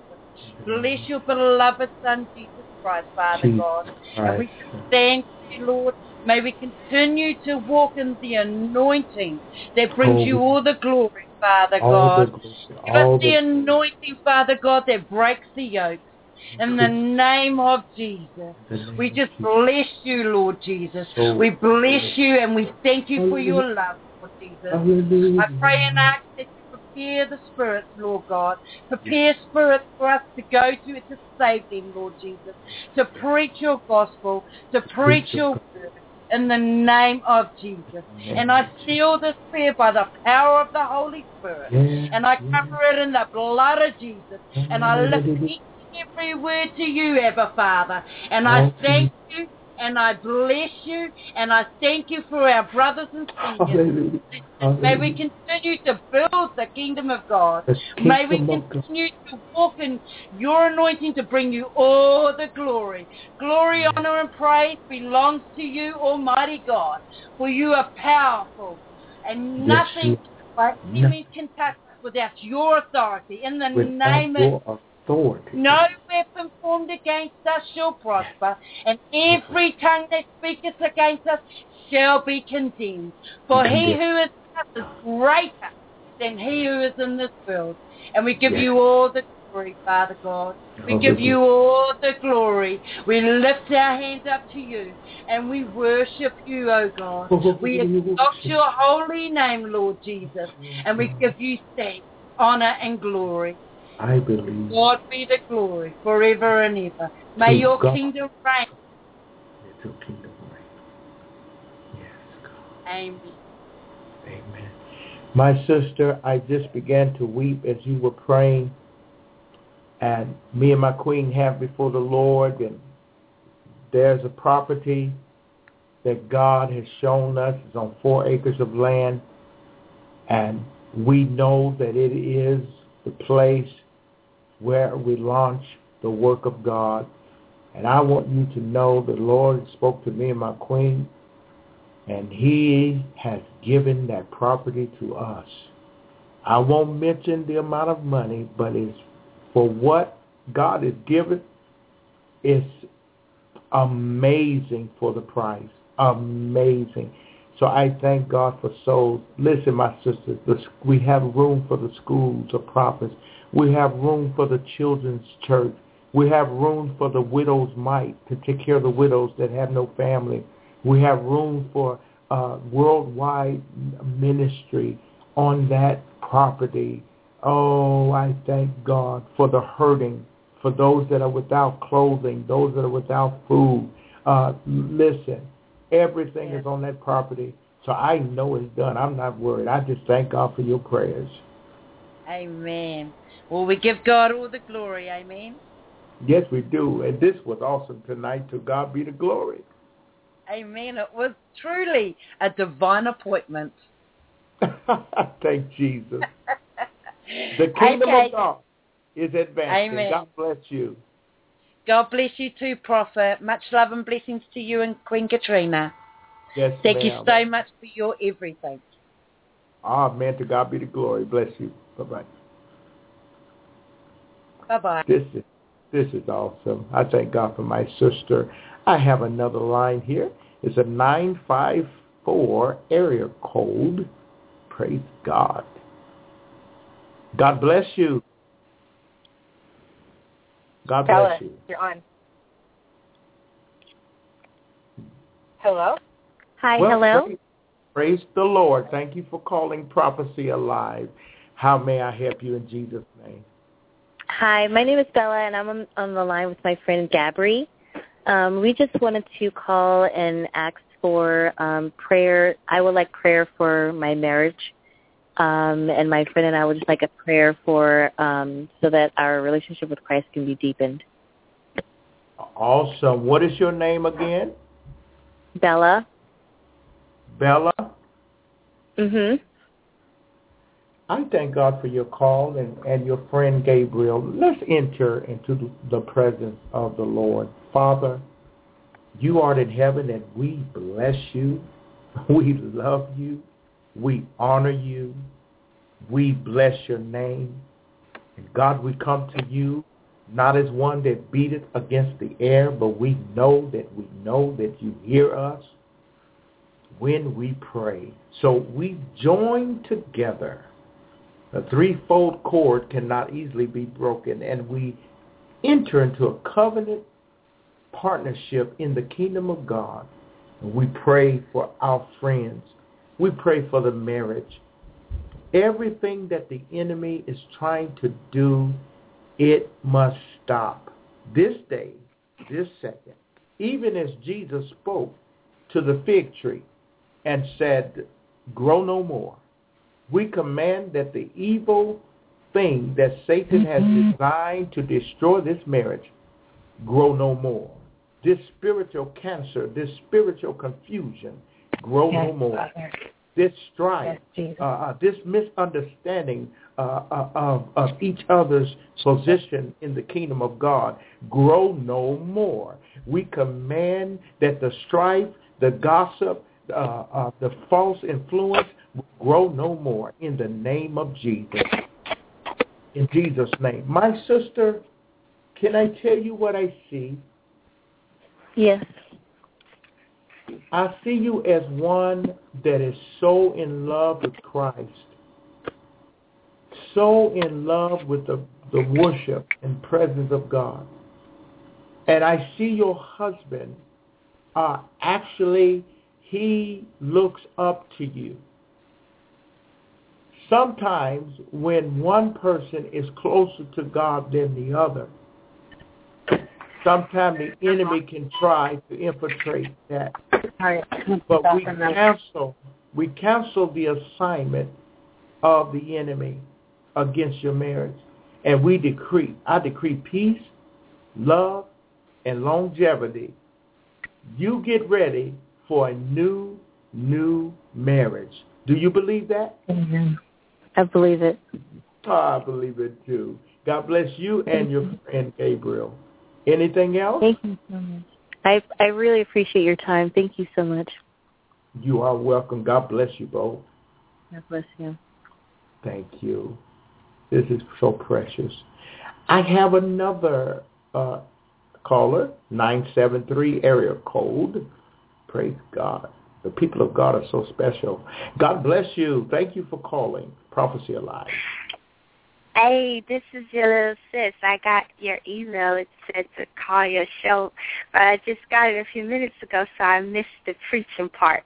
Bless your beloved Son, Jesus Christ, Father Jesus God. Christ. And we thank you, Lord May we continue to walk in the anointing that brings you all the glory, Father God. Give us the anointing, Father God, that breaks the yoke. In the name of Jesus, we just bless you, Lord Jesus. We bless you and we thank you for your love, Lord Jesus. I pray and ask that you prepare the spirits, Lord God. Prepare spirits for us to go to to save them, Lord Jesus. To preach your gospel, to preach your word. In the name of Jesus. And I seal this prayer by the power of the Holy Spirit. And I cover it in the blood of Jesus. And I lift each every word to you, Abba Father. And I thank you and I bless you and I thank you for our brothers and sisters. May we continue to build the kingdom of God. May we continue to walk in your anointing to bring you all the glory. Glory, honor, and praise belongs to you, Almighty God. For you are powerful and nothing by any means can touch us without your authority. In the name of Authority. No weapon formed against us shall prosper, and every tongue that speaketh against us shall be condemned. For he who is in us is greater than he who is in this world. And we give yes. you all the glory, Father God. We oh, give you all the glory. We lift our hands up to you, and we worship you, O God. We exalt your holy name, Lord Jesus, and we give you thanks, honor, and glory. I believe. God be the glory forever and ever. May your God. kingdom reign. Let your kingdom reign. Yes, God. Amen. Amen. My sister, I just began to weep as you were praying. And me and my queen have before the Lord. And there's a property that God has shown us. It's on four acres of land. And we know that it is the place where we launch the work of God. And I want you to know the Lord spoke to me and my queen, and he has given that property to us. I won't mention the amount of money, but it's for what God has given. It's amazing for the price. Amazing. So I thank God for souls. Listen, my sisters, we have room for the schools of prophets. We have room for the children's church. We have room for the widow's mite to take care of the widows that have no family. We have room for uh, worldwide ministry on that property. Oh, I thank God for the hurting, for those that are without clothing, those that are without food. Uh, listen, everything yes. is on that property. So I know it's done. I'm not worried. I just thank God for your prayers. Amen. Well, we give God all the glory. Amen. Yes, we do. And this was awesome tonight. To God be the glory. Amen. It was truly a divine appointment. Thank Jesus. The kingdom okay. of God is advancing. Amen. God bless you. God bless you too, Prophet. Much love and blessings to you and Queen Katrina. Yes, Thank ma'am. you so much for your everything. Amen. To God be the glory. Bless you. Bye-bye. Bye-bye. This is, this is awesome. I thank God for my sister. I have another line here. It's a nine five four area code. Praise God. God bless you. God Tell bless it. you. You're on. Hello? Hi, well, hello. Praise, praise the Lord. Thank you for calling Prophecy Alive. How may I help you in Jesus' name? Hi, my name is Bella, and I'm on, on the line with my friend Gabri. Um, we just wanted to call and ask for um, prayer. I would like prayer for my marriage, um, and my friend and I would just like a prayer for um, so that our relationship with Christ can be deepened. Awesome. What is your name again? Bella. Bella? Mm-hmm. I thank God for your call and, and your friend Gabriel. Let's enter into the presence of the Lord. Father, you art in heaven, and we bless you. We love you. We honor you. We bless your name. And God, we come to you not as one that beateth against the air, but we know that we know that you hear us. when we pray. So we join together. A threefold cord cannot easily be broken, and we enter into a covenant partnership in the kingdom of God. And we pray for our friends. We pray for the marriage. Everything that the enemy is trying to do, it must stop. This day, this second, even as Jesus spoke to the fig tree and said, grow no more, we command that the evil thing that Satan has designed to destroy this marriage grow no more. This spiritual cancer, this spiritual confusion, grow yes, no more. Father. This strife, yes, uh, uh, this misunderstanding uh, uh, of, of each other's position in the kingdom of God, grow no more. We command that the strife, the gossip, uh, uh, the false influence grow no more in the name of Jesus. In Jesus' name. My sister, can I tell you what I see? Yes. I see you as one that is so in love with Christ, so in love with the, the worship and presence of God. And I see your husband, uh, actually, he looks up to you. Sometimes when one person is closer to God than the other, sometimes the enemy can try to infiltrate that. But we cancel, we cancel the assignment of the enemy against your marriage. And we decree, I decree peace, love, and longevity. You get ready for a new, new marriage. Do you believe that? Amen. I believe it. Oh, I believe it too. God bless you and your friend Gabriel. Anything else? Thank you so much. I I really appreciate your time. Thank you so much. You are welcome. God bless you both. God bless you. Thank you. This is so precious. I have another uh, caller, nine seven three area code. Praise God. The people of God are so special. God bless you. Thank you for calling Prophecy Alive. Hey, this is your little sis. I got your email. It said to call your show, but I just got it a few minutes ago, so I missed the preaching part.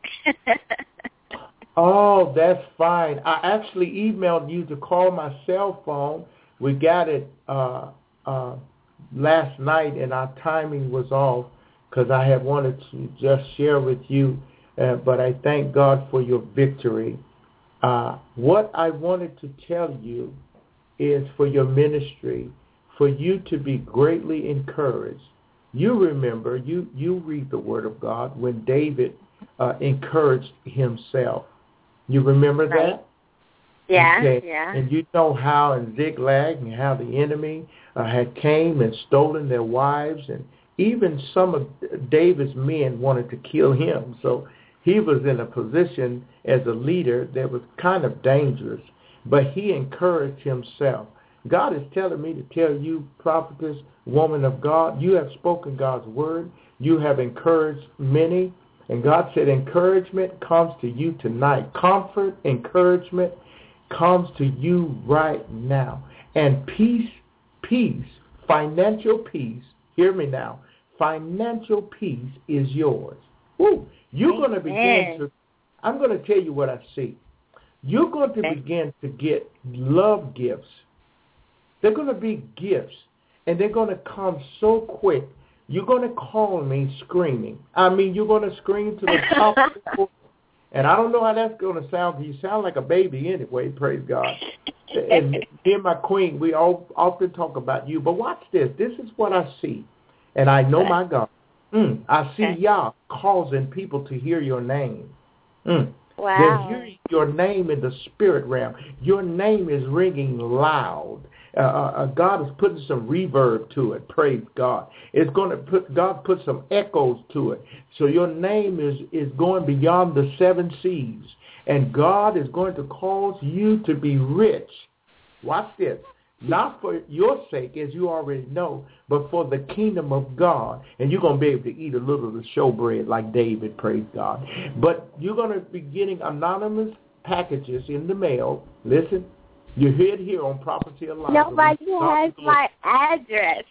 Oh, that's fine. I actually emailed you to call my cell phone. We got it uh, uh, last night, and our timing was off because I had wanted to just share with you, uh, but I thank God for your victory. Uh, what I wanted to tell you is for your ministry, for you to be greatly encouraged. You remember, you, you read the Word of God when David uh, encouraged himself. You remember right. that? Yeah, okay. yeah. And you know how in Ziklag and how the enemy uh, had came and stolen their wives, and even some of David's men wanted to kill him. So he was in a position as a leader that was kind of dangerous. But he encouraged himself. God is telling me to tell you, prophetess, woman of God, you have spoken God's word. You have encouraged many. And God said encouragement comes to you tonight. Comfort, encouragement comes to you right now. And peace, peace, financial peace, hear me now, financial peace is yours. Woo. You're going to begin to, I'm going to tell you what I see. You're going to begin to get love gifts. They're going to be gifts, and they're going to come so quick. You're going to call me screaming. I mean, you're going to scream to the top of the voice. And I don't know how that's going to sound, because you sound like a baby anyway, praise God. And me and my queen, we all often talk about you. But watch this. This is what I see. And I know my God. Mm, I see okay. Yah causing people to hear your name. Mm. Wow. They're hearing your name in the spirit realm. Your name is ringing loud. Uh, uh, God is putting some reverb to it. Praise God. It's going to put, God put some echoes to it. So your name is, is going beyond the seven seas. And God is going to cause you to be rich. Watch this. not for your sake, as you already know, but for the kingdom of God. And you're going to be able to eat a little of the showbread like David, praise God. But you're going to be getting anonymous packages in the mail. Listen, you hear it here on Prophecy Alive. Nobody has my address.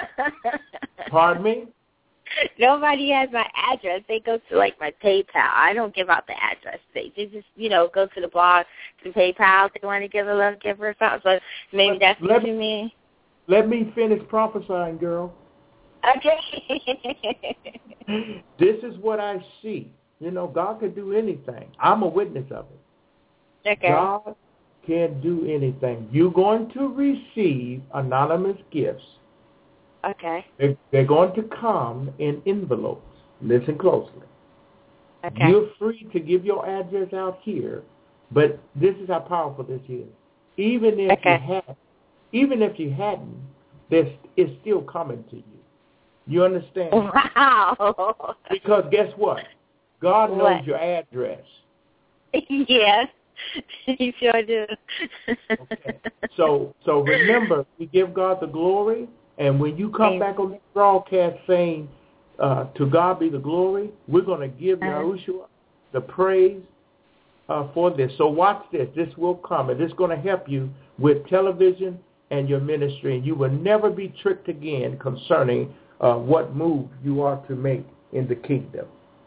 Pardon me? Nobody has my address. They go to, like, my PayPal. I don't give out the address. They, they just, you know, go to the blog, to PayPal if they want to give a little gift or something. So maybe let, that's let what you mean. Let me finish prophesying, girl. Okay. This is what I see. You know, God can do anything. I'm a witness of it. Okay. God can do anything. You're going to receive anonymous gifts. Okay. They're, they're going to come in envelopes. Listen closely. Okay. You're free to give your address out here, but this is how powerful this is. Even if okay. you had, even if you hadn't, this it's still coming to you. You understand? Wow. Because guess what? God knows what? your address. Yeah. You sure do. Okay. So so remember, we give God the glory. And when you come Amen. back on the broadcast saying, uh, to God be the glory, we're going to give uh-huh. Yahushua the praise uh, for this. So watch this. This will come, and it's going to help you with television and your ministry, and you will never be tricked again concerning uh, what move you are to make in the kingdom.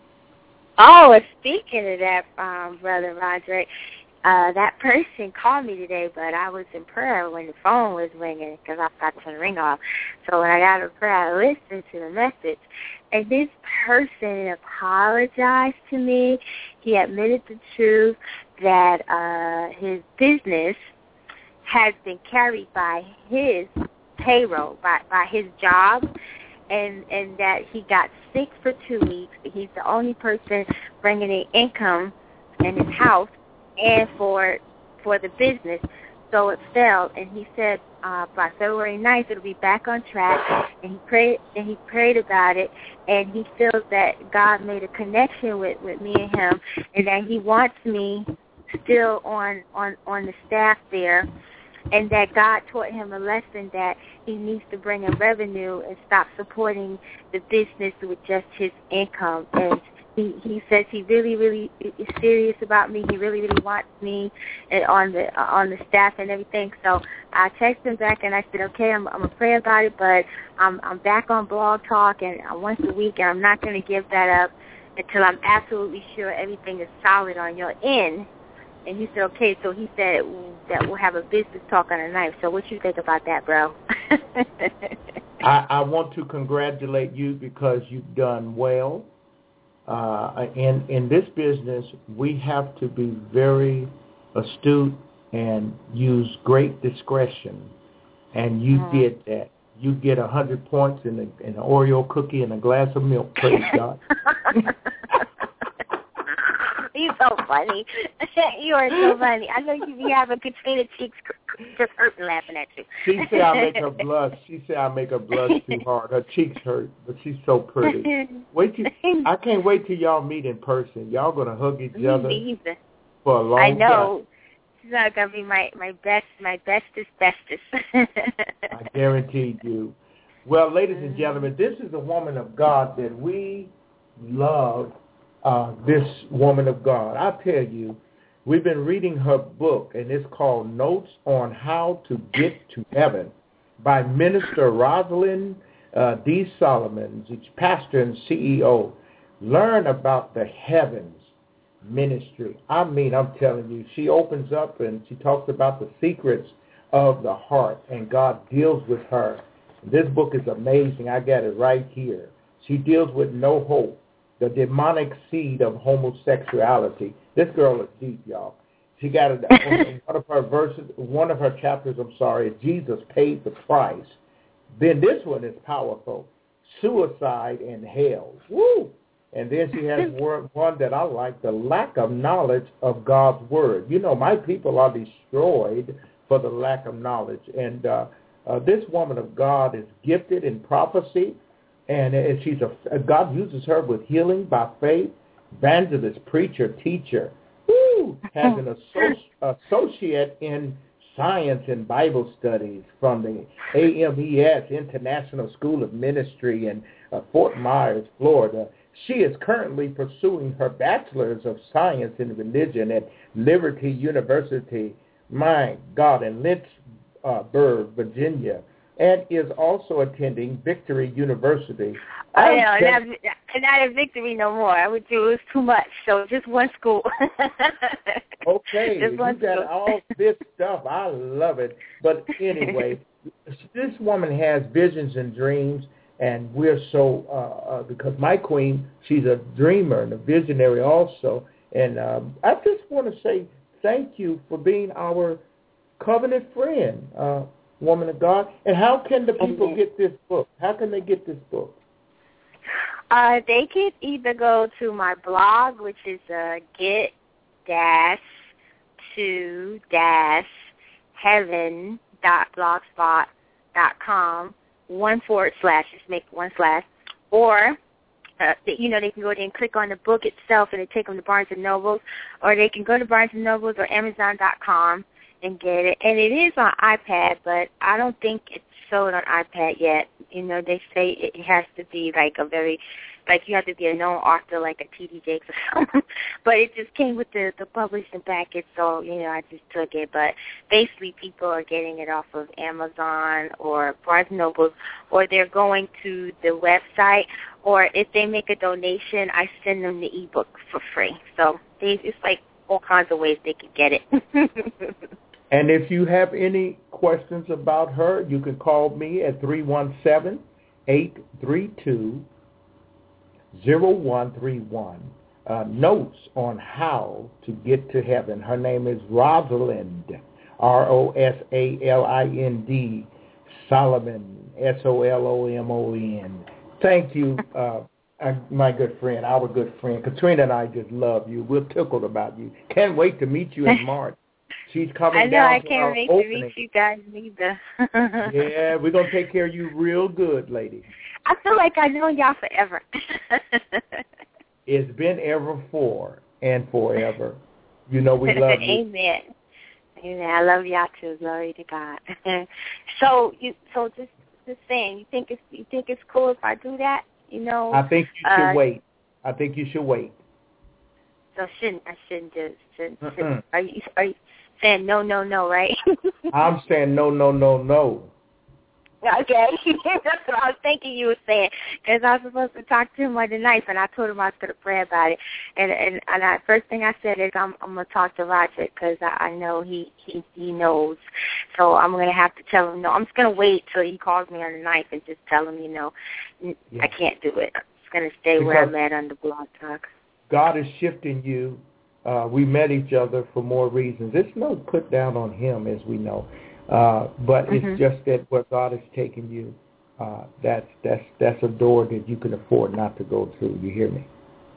Oh, speaking of that, um, Brother Roderick, Uh, that person called me today, but I was in prayer when the phone was ringing because I forgot to turn the ring off. So when I got to prayer, I listened to the message. And this person apologized to me. He admitted the truth that uh, his business has been carried by his payroll, by, by his job, and, and that he got sick for two weeks. He's the only person bringing in income in his house and for for the business, so it failed. And he said uh, by February ninth it'll be back on track. And he prayed and he prayed about it, and he feels that God made a connection with, with me and him, and that he wants me still on, on, on the staff there, and that God taught him a lesson that he needs to bring in revenue and stop supporting the business with just his income. And He he says he really, really is serious about me. He really, really wants me and on the uh, on the staff and everything. So I texted him back and I said, okay, I'm, I'm going to pray about it, but I'm I'm back on Blog Talk and uh, once a week, and I'm not going to give that up until I'm absolutely sure everything is solid on your end. And he said, okay. So he said that we'll have a business talk on the ninth. So what you think about that, bro? I, I want to congratulate you because you've done well. Uh, in in this business, we have to be very astute and use great discretion, and you mm-hmm. did that. You get a hundred points in, a, in an Oreo cookie and a glass of milk. Praise God. You're so funny. You are so funny. I know you be having Katrina cheeks just hurting laughing at you. She said I make her blush. She said I make her blush too hard. Her cheeks hurt, but she's so pretty. Wait till I can't wait till y'all meet in person. Y'all gonna hug each other for a long time. I know. Time. She's not gonna be my my best, my bestest, bestest. I guarantee you. Well, ladies and gentlemen, this is a woman of God that we love. Uh, this woman of God. I tell you, we've been reading her book, and it's called Notes on How to Get to Heaven by Minister Rosalind uh, D. Solomon, pastor and C E O. Learn about the heavens ministry. I mean, I'm telling you, she opens up and she talks about the secrets of the heart, and God deals with her. This book is amazing. I got it right here. She deals with no hope. The demonic seed of homosexuality. This girl is deep, y'all. She got it. One of her verses, one of her chapters, I'm sorry, Jesus paid the price. Then this one is powerful. Suicide and hell. Woo! And then she has one that I like, the lack of knowledge of God's word. You know, my people are destroyed for the lack of knowledge. And uh, uh, this woman of God is gifted in prophecy. And she's a, God uses her with healing by faith, evangelist, preacher, teacher. Woo! Has an associ- associate in Science and Bible Studies from the A M E S, International School of Ministry in uh, Fort Myers, Florida. She is currently pursuing her Bachelor's of Science in Religion at Liberty University, my God, in Lynchburg, Virginia, and is also attending Victory University. Oh, no, not, not at Victory no more. I would do it was too much, so just one school. Okay, just you one got school. all this stuff. I love it. But anyway, this woman has visions and dreams, and we're so, uh, uh, because my queen, she's a dreamer and a visionary also. And um, I just want to say thank you for being our covenant friend, uh, woman of God. And how can the people mm-hmm. get this book? How can they get this book? Uh, they could either go to my blog, which is uh, get dash to dash heaven dot blogspot dot com, one forward slash, just make one slash, or uh, you know, they can go there and click on the book itself and it take them to Barnes and Nobles, or they can go to Barnes and Nobles or Amazon dot com and get it. And it is on iPad, but I don't think it's sold on iPad yet. You know, they say it has to be like a very, like you have to be a known author like a T D Jakes or something. But it just came with the, the publishing packet, so, you know, I just took it. But basically people are getting it off of Amazon or Barnes and Noble, or they're going to the website, or if they make a donation, I send them the ebook for free. So they, it's like all kinds of ways they could get it. And if you have any questions about her, you can call me at three one seven, eight three two, zero one three one. Uh, notes on how to get to heaven. Her name is Rosalind, R O S A L I N D, Solomon, S O L O M O N. Thank you, uh, my good friend, our good friend. Katrina and I just love you. We're tickled about you. Can't wait to meet you in March. She's coming I know, down I to can't our wait opening. to meet you guys neither. Yeah, we're going to take care of you real good, lady. I feel like I know y'all forever. It's been ever for and forever. You know we love you. Amen. Amen. I love y'all too. Glory to God. so you so just just saying, you think it's you think it's cool if I do that? You know, I think you should uh, wait. I think you should wait. So shouldn't I shouldn't just shouldn't, shouldn't are you are you saying no no no, right? I'm saying no no no no. Okay, that's what I was thinking you were saying, because I was supposed to talk to him on the night, and I told him I was going to pray about it. And and and I, first thing I said is I'm I'm going to talk to Roger, because I, I know he, he he knows. So I'm going to have to tell him no. I'm just going to wait till he calls me on the night and just tell him, you know, yeah. I can't do it. I'm just going to stay because where I'm at on the Blog Talk. God is shifting you. Uh, we met each other for more reasons. It's no put down on him, as we know. Uh, but mm-hmm. it's just that where God is taking you, uh, that's that's that's a door that you can afford not to go through. You hear me?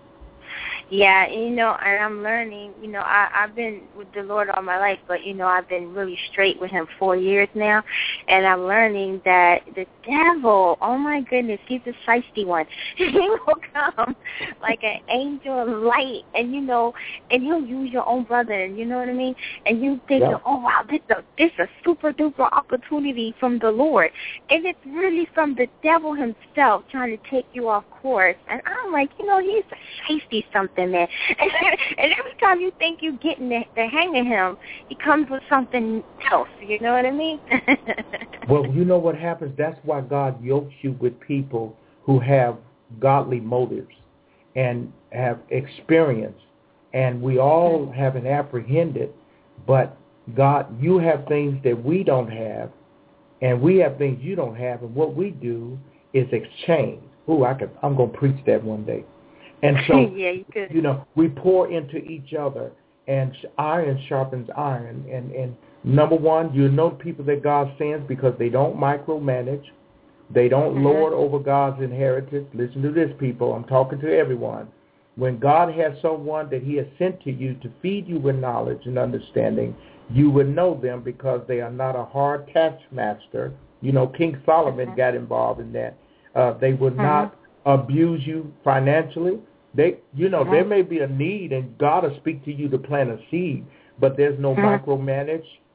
Yeah, you know, and I'm learning, you know, I, I've been with the Lord all my life, but, you know, I've been really straight with him four years now, and I'm learning that the devil, oh, my goodness, he's a shiesty one. He will come like an angel of light, and, you know, and he'll use your own brother, and you know what I mean? And you think, yeah. oh, wow, this is, a, this is a super-duper opportunity from the Lord, and it's really from the devil himself trying to take you off course, and I'm like, you know, he's a shiesty something. And, and every time you think you're getting the, the hang of him, he comes with something else. You know what I mean? Well, you know what happens? That's why God yokes you with people who have godly motives and have experience. And we all haven't apprehended, but God, you have things that we don't have, and we have things you don't have, and what we do is exchange. Ooh, I could, I'm going to preach that one day. And so, yeah, you, could. you know, we pour into each other, and iron sharpens iron. And, and number one, you know people that God sends because they don't micromanage. They don't mm-hmm. lord over God's inheritance. Listen to this, people. I'm talking to everyone. When God has someone that he has sent to you to feed you with knowledge and understanding, you would know them because they are not a hard taskmaster. You know, King Solomon mm-hmm. got involved in that. Uh, they would mm-hmm. not abuse you financially. They, you know, mm-hmm. there may be a need, and God will speak to you to plant a seed, but there's no mm-hmm. micromanage.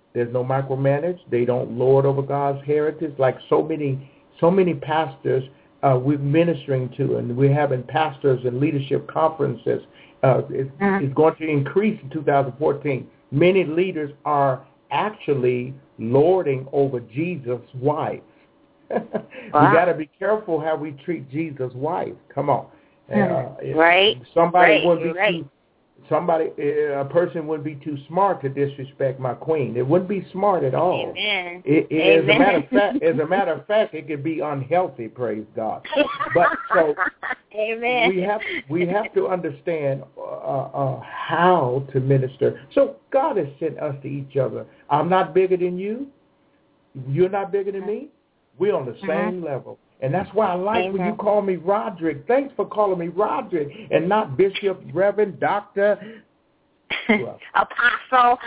There's no micromanage. They don't lord over God's heritage like so many, so many pastors uh, we're ministering to, and we're having pastors and leadership conferences. Uh, it's, mm-hmm. it's going to increase in two thousand fourteen. Many leaders are actually lording over Jesus' wife. Wow. We got to be careful how we treat Jesus' wife. Come on. Uh, right. Somebody right. would be right. too, somebody a person would be too smart to disrespect my queen. It wouldn't be smart at all. Amen. It, it, Amen. As a matter of fact, as a matter of fact, it could be unhealthy. Praise God. But so Amen. we have we have to understand uh, uh, how to minister. So God has sent us to each other. I'm not bigger than you. You're not bigger than me. We're on the same mm-hmm. level. And that's why I like Amen. When you call me Roderick. Thanks for calling me Roderick and not Bishop, Reverend, Doctor, Apostle.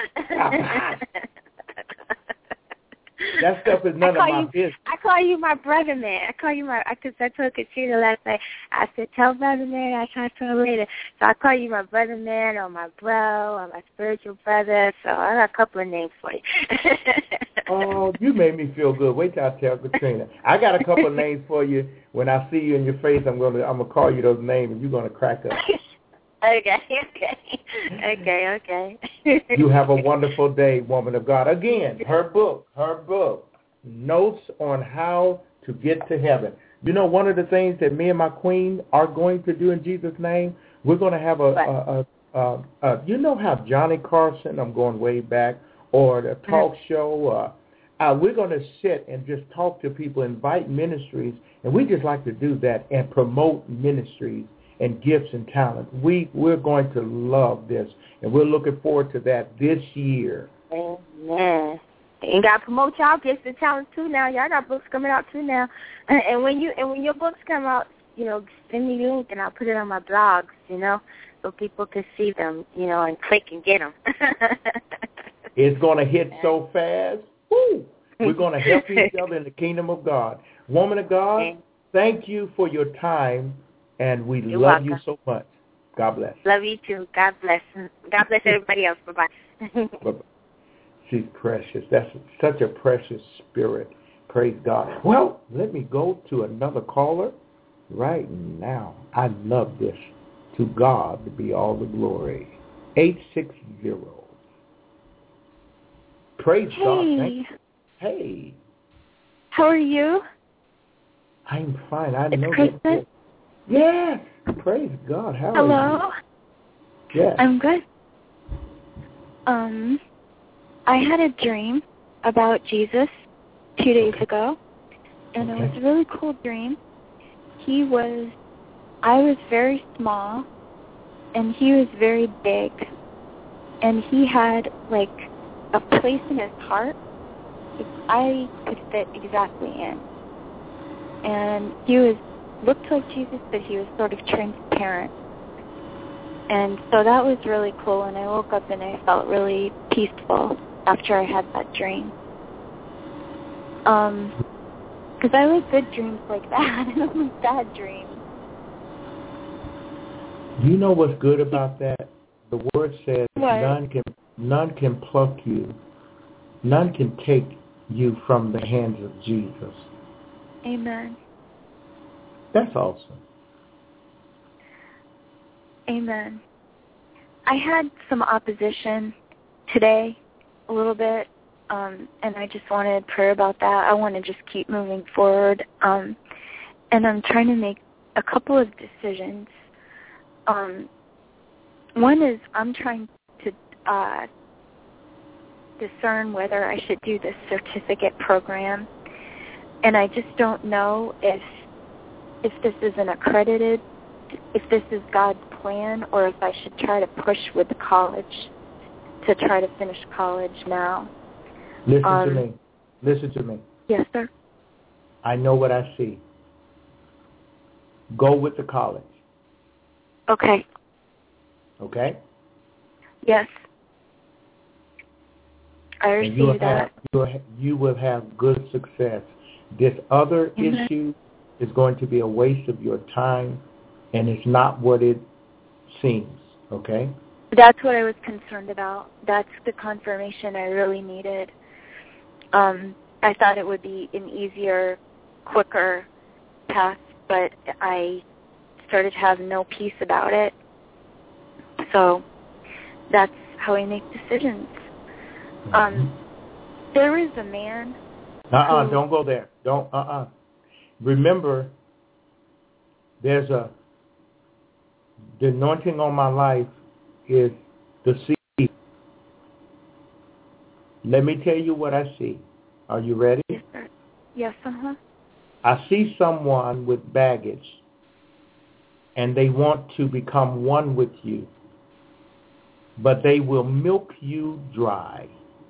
That stuff is none of my you, business. I call you my brother man. I call you my, because I told Katrina last night, I said, tell brother man, I talk to her later. So I call you my brother man or my bro or my spiritual brother. So I got a couple of names for you. Oh, you made me feel good. Wait till I tell Katrina. I got a couple of names for you. When I see you in your face, I'm gonna I'm gonna call you those names, and you're gonna crack up. Okay, okay, okay, okay. You have a wonderful day, woman of God. Again, her book, her book, Notes on How to Get to Heaven. You know, one of the things that me and my queen are going to do in Jesus' name, we're going to have a, a, a, a, a you know how Johnny Carson, I'm going way back, or the talk show, uh, uh, we're going to sit and just talk to people, invite ministries, and we just like to do that and promote ministries and gifts and talent. We, we're going to love this, and we're looking forward to that this year. Amen. And got to promote y'all gifts and talent too now. Y'all got books coming out too now. And when you and when your books come out, you know, send me the link and I'll put it on my blogs, you know, so people can see them, you know, and click and get them. It's going to hit so fast. Woo! We're going to help each other in the kingdom of God. Woman of God, okay. Thank you for your time. And we You're love welcome. You so much. God bless. Love you too. God bless. God bless everybody else. Bye-bye. Bye-bye. She's precious. That's such a precious spirit. Praise God. Well, let me go to another caller right now. I love this. To God to be all the glory. eight six zero. Praise hey. God. Thank you. Hey. How are you? I'm fine. I it's know Kristen. that. Yes. Praise God. How Hello. are you? Yes. I'm good. Um, I had a dream about Jesus two days ago, and okay. it was a really cool dream. He was, I was very small, and he was very big, and he had, like, a place in his heart I could fit exactly in. And he was looked like Jesus, but he was sort of transparent. And so that was really cool, and I woke up and I felt really peaceful after I had that dream. Um, because I like good dreams like that. I don't like bad dreams. You know what's good about that? The word says what? none can none can pluck you, none can take you from the hands of Jesus. Amen. That's awesome. Amen. I had some opposition today, a little bit, um, and I just wanted prayer about that. I want to just keep moving forward, um, and I'm trying to make a couple of decisions. Um, one is I'm trying to uh, discern whether I should do this certificate program, and I just don't know if if this is an accredited, if this is God's plan, or if I should try to push with the college to try to finish college now. Listen um, to me. Listen to me. Yes, sir. I know what I see. Go with the college. Okay. Okay? Yes. I and you will receive that. Have, you, will, you will have good success. This other Amen. issue is going to be a waste of your time, and it's not what it seems, okay? that's what I was concerned about. That's the confirmation I really needed. Um, I thought it would be an easier, quicker path, but I started to have no peace about it. So that's how I make decisions. Um, there is a man. Uh-uh, who, don't go there. Don't, uh-uh. Remember, there's a, the anointing on my life is the seed. Let me tell you what I see. Are you ready? Yes, sir. Yes, uh-huh. I see someone with baggage, and they want to become one with you, but they will milk you dry.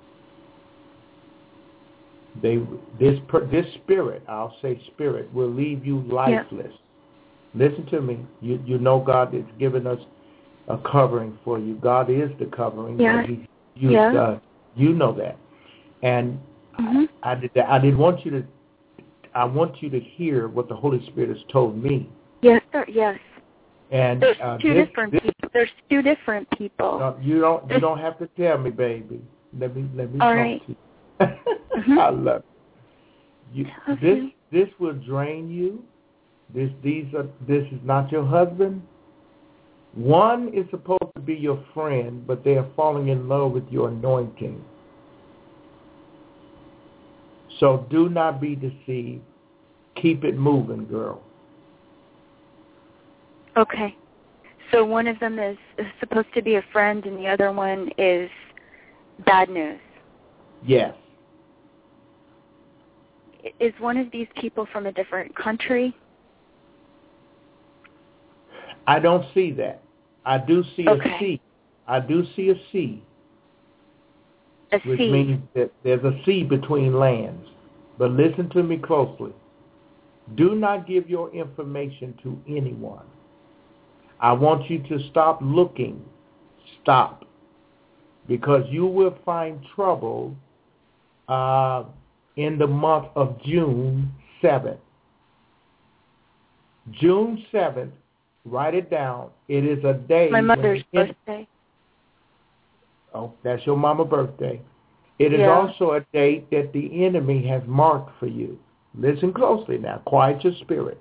They this this spirit, I'll say spirit, will leave you lifeless. Yeah. Listen to me. You you know God has given us a covering for you. God is the covering. Yeah. But he, you, yeah. Uh, you know that. And mm-hmm. I, I did that. I didn't want you to. I want you to hear what the Holy Spirit has told me. Yes, sir. Yes. And there's uh, two this, different this, people. There's two different people. No, you don't. You don't have to tell me, baby. Let me. Let me All talk right. to you. mm-hmm. I love you. Love this you. this will drain you. This these are. This is not your husband. One is supposed to be your friend, but they are falling in love with your anointing. So do not be deceived. Keep it moving, girl. Okay. So one of them is, is supposed to be a friend, and the other one is bad news. Yes. Is one of these people from a different country? I don't see that. I do see okay. a C. I do see a C. A which C. means that there's a sea between lands. But listen to me closely. Do not give your information to anyone. I want you to stop looking. Stop. Because you will find trouble uh, in the month of June seventh. June seventh, write it down. It is a day. My mother's when birthday. Oh, that's your mama's birthday. It is yeah. also a date that the enemy has marked for you. Listen closely now. Quiet your spirit.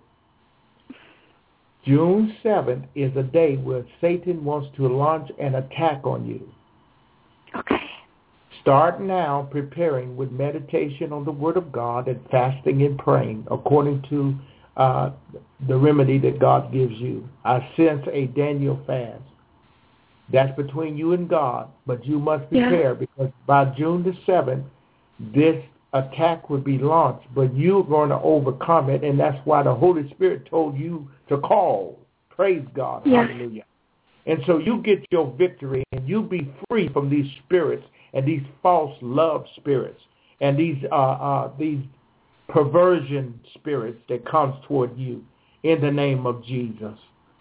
June seventh is a day where Satan wants to launch an attack on you. Okay. Start now preparing with meditation on the Word of God and fasting and praying according to uh, the remedy that God gives you. I sense a Daniel fast. That's between you and God, but you must prepare yeah. because by June the seventh, this attack would be launched, but you're going to overcome it, and that's why the Holy Spirit told you to call. Praise God. Yeah. Hallelujah. And so you get your victory, and you be free from these spirits and these false love spirits and these uh, uh, these perversion spirits that comes toward you in the name of Jesus.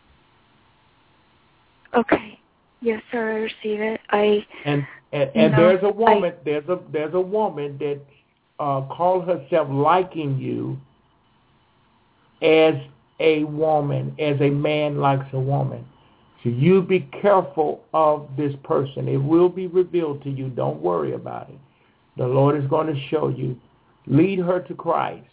Okay. Yes, sir. I receive it. I and and, and know, there's a woman. I, there's a there's a woman that uh, called herself liking you as a woman, as a man likes a woman. So you be careful of this person. It will be revealed to you. Don't worry about it. The Lord is going to show you. Lead her to Christ.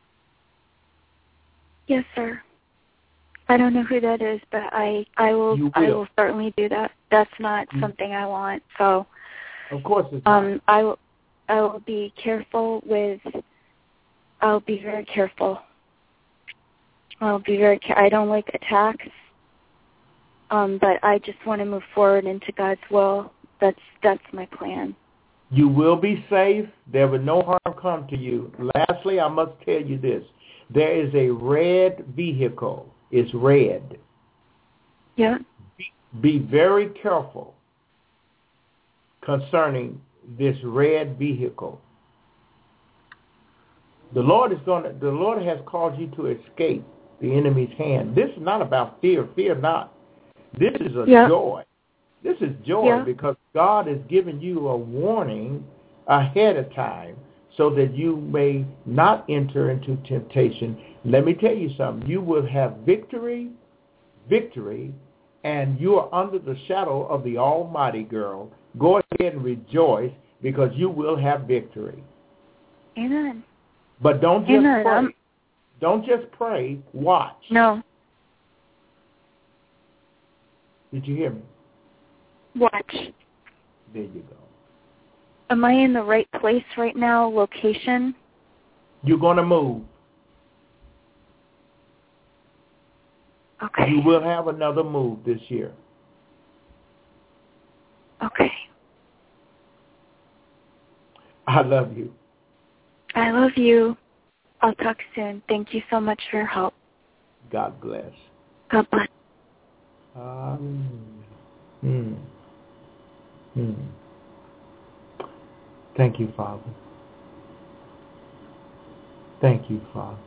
Yes, sir. I don't know who that is, but I I will, will. I will certainly do that. That's not mm-hmm. something I want. So of course it's um not. I will I will be careful with I'll be very careful. I'll be very care- I don't like attacks. Um but I just want to move forward into God's will. That's that's my plan. You will be safe. There will no harm come to you. Lastly, I must tell you this. There is a red vehicle. It's red. Yeah. Be, be very careful concerning this red vehicle. The Lord is going to, the Lord has called you to escape the enemy's hand. This is not about fear. Fear not. This is a yeah. joy. This is joy yeah. because God has given you a warning ahead of time so that you may not enter into temptation. Let me tell you something. You will have victory, victory, and you are under the shadow of the Almighty, girl. Go ahead and rejoice because you will have victory. Amen. But don't just Amen. pray. I'm... Don't just pray. Watch. No. Did you hear me? Watch. There you go. Am I in the right place right now, location? You're going to move. Okay. You will have another move this year. Okay. I love you. I love you. I'll talk soon. Thank you so much for your help. God bless. God bless. Um, hmm. Hmm. Thank you, Father. Thank you, Father.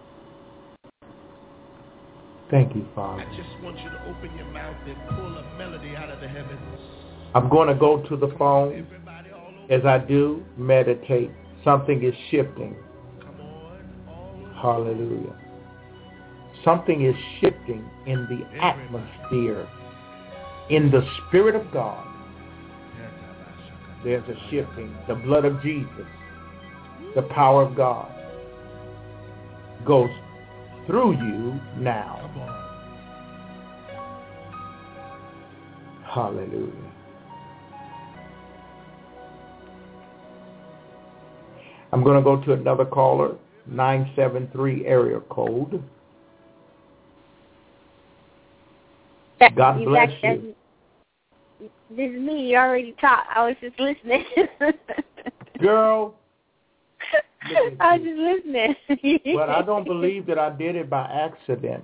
Thank you, Father. I just want you to open your mouth and pull a melody out of the heavens. I'm going to go to the phone. As I do, meditate. Something is shifting. Hallelujah. Something is shifting in the atmosphere. In the Spirit of God, there's a shifting. The blood of Jesus, the power of God, goes through you now. Hallelujah. I'm going to go to another caller, nine seven three area code. God bless you. This is me. You already talked. I was just listening. Girl. I was just listening. But I don't believe that I did it by accident.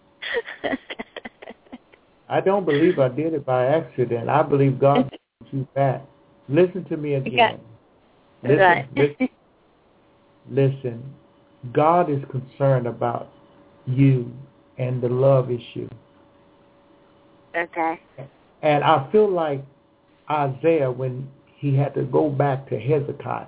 I don't believe I did it by accident. I believe God brought you back. Listen to me again. Listen, right. listen, listen. God is concerned about you and the love issue. Okay. And I feel like Isaiah when he had to go back to Hezekiah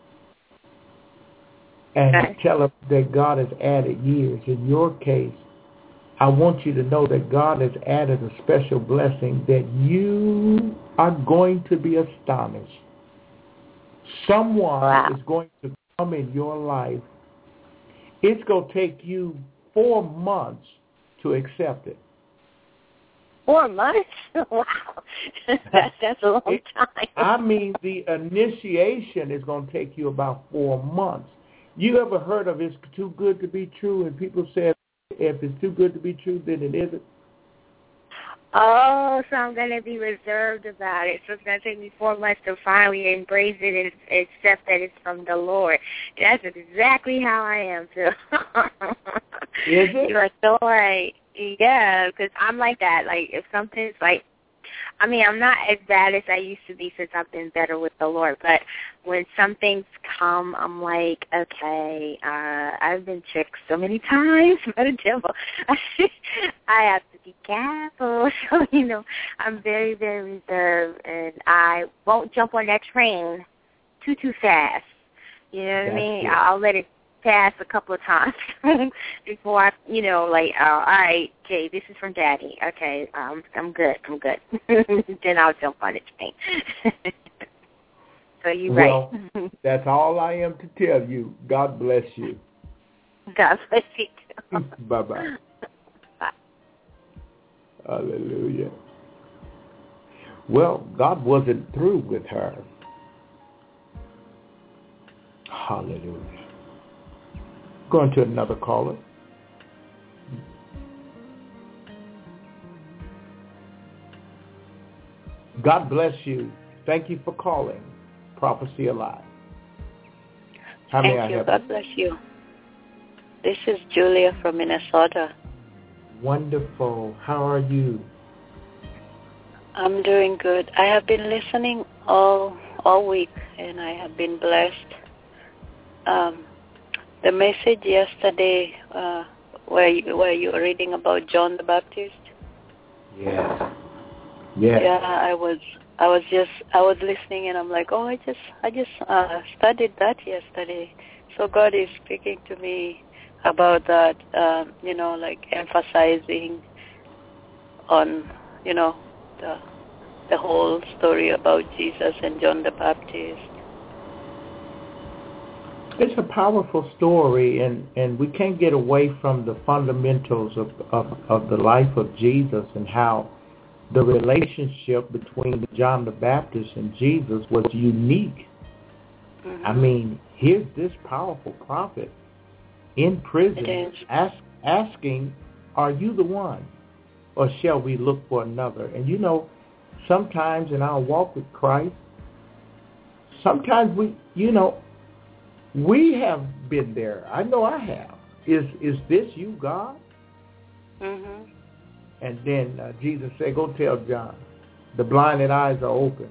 and okay. tell him that God has added years. In your case, I want you to know that God has added a special blessing that you are going to be astonished. Someone wow. is going to come in your life. It's going to take you four months to accept it. Four months? Wow. That's a long time. I mean, the initiation is going to take you about four months. You ever heard of it's too good to be true? And people say if it's too good to be true, then it isn't. Oh, so I'm going to be reserved about it. So it's going to take me four months to finally embrace it and accept that it's from the Lord. That's exactly how I am, too. Is it? You are so right. Yeah, because I'm like that. Like, if something's like, I mean, I'm not as bad as I used to be since I've been better with the Lord. But when some things come, I'm like, okay, uh, I've been tricked so many times by the devil. I have to be careful. So, you know, I'm very, very reserved, and I won't jump on that train too, too fast. You know what That's I mean? Good. I'll let it pass a couple of times before I, you know, like, uh, all right, okay, this is from Daddy. Okay, um, I'm good. I'm good. Then I'll jump on the train. So you're well, right. Well, that's all I am to tell you. God bless you. God bless you too. Bye-bye. Bye. Hallelujah. Well, God wasn't through with her. Hallelujah. Going to another caller. God bless you. Thank you for calling Prophecy Alive. How may Thank I you. help God you? bless you. This is Julia from Minnesota. Wonderful. How are you? I'm doing good. I have been listening all all week, and I have been blessed. Um, the message yesterday, uh, where you, where you were reading about John the Baptist. Yeah. Yeah. Yeah. I was. I was just. I was listening, and I'm like, oh, I just. I just uh, studied that yesterday. So God is speaking to me about that. Um, you know, like emphasizing on you know, the the whole story about Jesus and John the Baptist. It's a powerful story, and, and we can't get away from the fundamentals of, of, of the life of Jesus and how the relationship between John the Baptist and Jesus was unique. Mm-hmm. I mean, here's this powerful prophet in prison ask, asking, are you the one, or shall we look for another? And you know, sometimes in our walk with Christ, sometimes we, you know, we have been there. I know I have. Is is this you, God? Mm-hmm. And then uh, Jesus said, go tell John, the blinded eyes are open.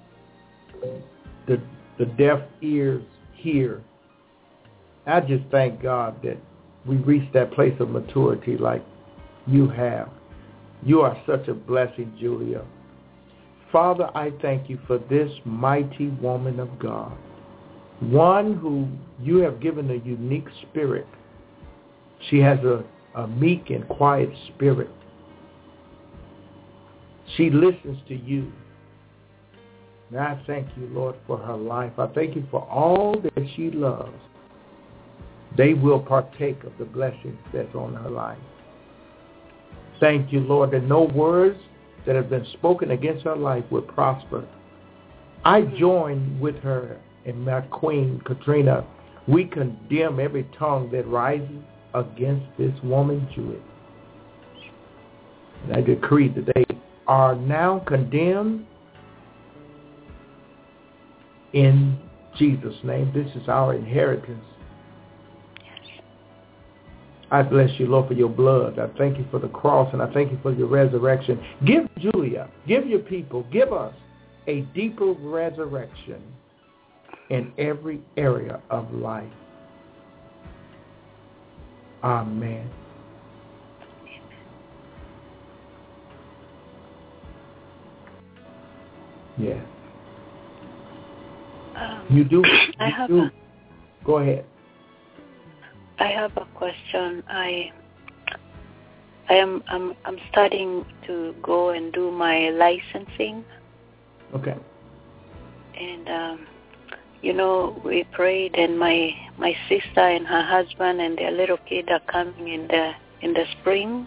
The, the deaf ears hear. I just thank God that we reached that place of maturity like you have. You are such a blessing, Julia. Father, I thank you for this mighty woman of God, one who you have given a unique spirit. She has a, a meek and quiet spirit. She listens to you. And I thank you, Lord, for her life. I thank you for all that she loves. They will partake of the blessings that's on her life. Thank you, Lord, that no words that have been spoken against her life will prosper. I join with her and my queen, Katrina. We condemn every tongue that rises against this woman, Julia. And I decree that they are now condemned in Jesus' name. This is our inheritance. I bless you, Lord, for your blood. I thank you for the cross, and I thank you for your resurrection. Give Julia, give your people, give us a deeper resurrection in every area of life. Amen. Yeah. Um, you do. I You have do. A, Go ahead. I have a question. I I am I'm I'm starting to go and do my licensing. Okay. And um, you know, we prayed, and my my sister and her husband and their little kid are coming in the in the spring.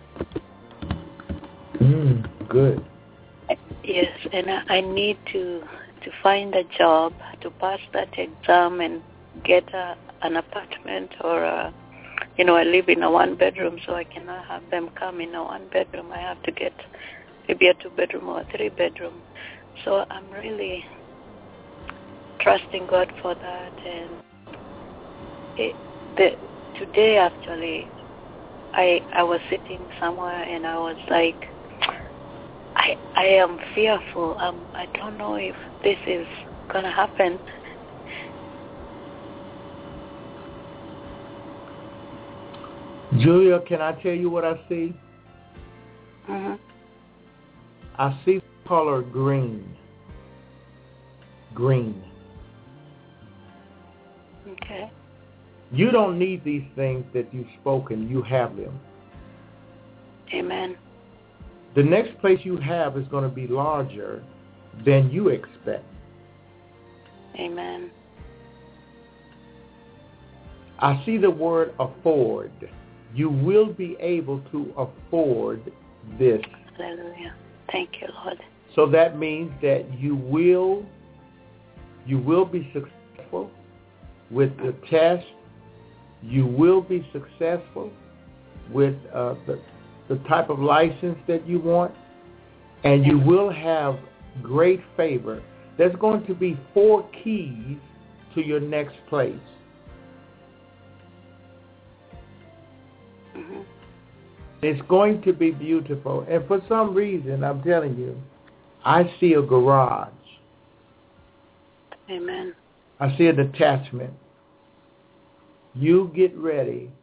Mm, good. Yes, and I, I need to to find a job to pass that exam and get a, an apartment or a, you know, I live in a one bedroom, so I cannot have them come in a one bedroom. I have to get maybe a two bedroom or a three bedroom. So I'm really trusting God for that. And it, the, today actually, I I was sitting somewhere and I was like, I I am fearful. Um, I don't know if this is gonna happen. Julia, can I tell you what I see? Mm-hmm. I see color green. Green. Okay. You don't need these things that you've spoken. You have them. Amen. The next place you have is going to be larger than you expect. Amen. I see the word afford. You will be able to afford this. Hallelujah. Thank you, Lord. So that means that you will you will be successful with the test. You will be successful with uh, the, the type of license that you want. And you will have great favor. There's going to be four keys to your next place. Mm-hmm. It's going to be beautiful. And for some reason, I'm telling you, I see a garage. Amen. I see a detachment. You get ready.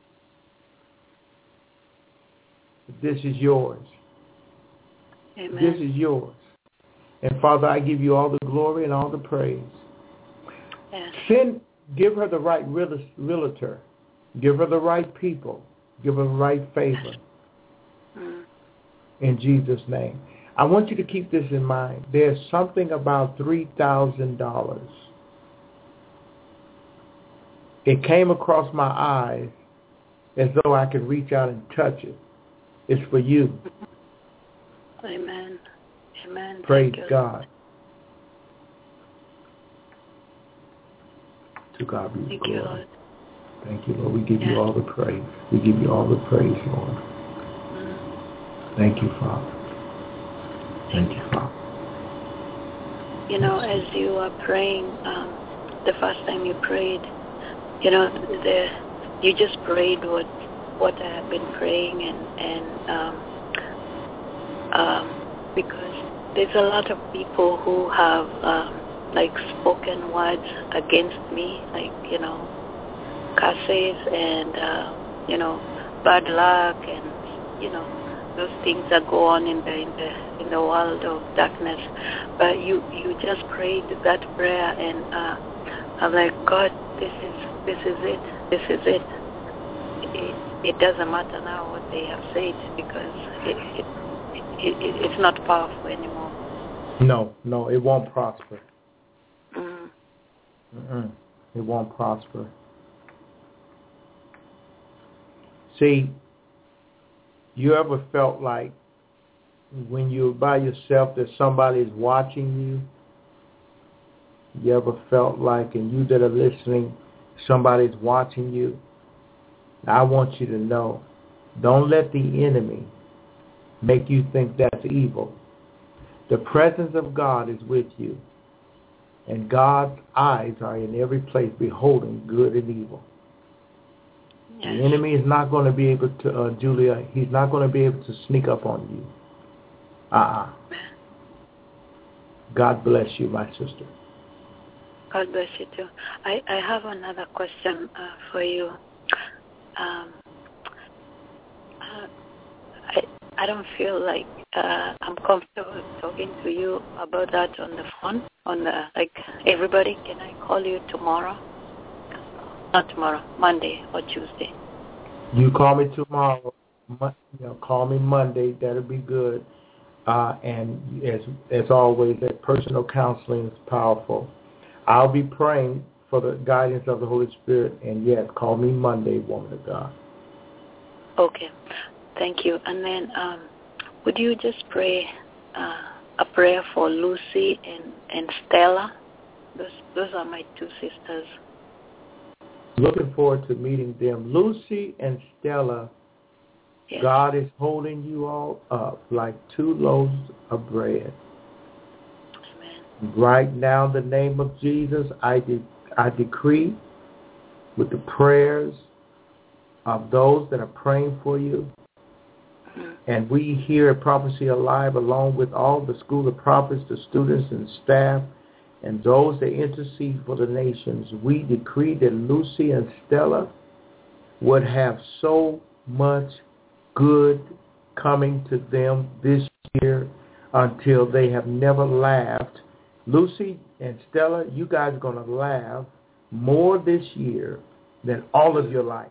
This is yours. Amen. This is yours. And Father, I give you all the glory and all the praise. Yes. Send, give her the right realtor. Give her the right people. Give her the right favor. Mm. In Jesus' name. I want you to keep this in mind. There's something about three thousand dollars. It came across my eyes as though I could reach out and touch it. It's for you. Amen. Amen. Praise Thank you, God. Lord. To God be the Thank glory. you, Lord. Thank you, Lord. We give Yeah. you all the praise. We give you all the praise, Lord. Mm. Thank you, Father. Thank you, Father. You know, as you are praying, um, the first time you prayed, you know, the you just prayed what what I have been praying, and and um, um, because there's a lot of people who have um, like spoken words against me, like, you know, curses and uh, you know, bad luck, and you know, those things that go on in the in the in the world of darkness. But you you just prayed that prayer, and uh, I'm like, God, this is this is it, this is it. It, it doesn't matter now what they have said, because it, it, it, it it's not powerful anymore. No, no, it won't prosper. Mm. Mm-mm. It won't prosper. See, you ever felt like when you're by yourself that somebody's watching you? You ever felt like, and you that are listening, somebody's watching you? I want you to know, don't let the enemy make you think that's evil. The presence of God is with you, and God's eyes are in every place beholding good and evil. Yes. The enemy is not going to be able to, uh, Julia, he's not going to be able to sneak up on you. Uh-uh. God bless you, my sister. God bless you too. I, I have another question uh, for you. Um, uh, I I don't feel like uh, I'm comfortable talking to you about that on the phone. On the like everybody, can I call you tomorrow? Not tomorrow, Monday or Tuesday. You call me tomorrow. You know, call me Monday. That'll be good. Uh, and as as always, that personal counseling is powerful. I'll be praying for the guidance of the Holy Spirit. And yes, call me Monday, woman of God. Okay, thank you. And then, um, would you just pray uh, a prayer for Lucy and, and Stella? Those those are my two sisters. Looking forward to meeting them. Lucy and Stella, yes. God is holding you all up like two loaves of bread. Amen. Right now, in the name of Jesus, I de- I decree with the prayers of those that are praying for you. Mm-hmm. And we here at Prophecy Alive, along with all the School of Prophets, the students and staff, and those that intercede for the nations, we decree that Lucy and Stella would have so much good coming to them this year until they have never laughed. Lucy and Stella, you guys are going to laugh more this year than all of your life.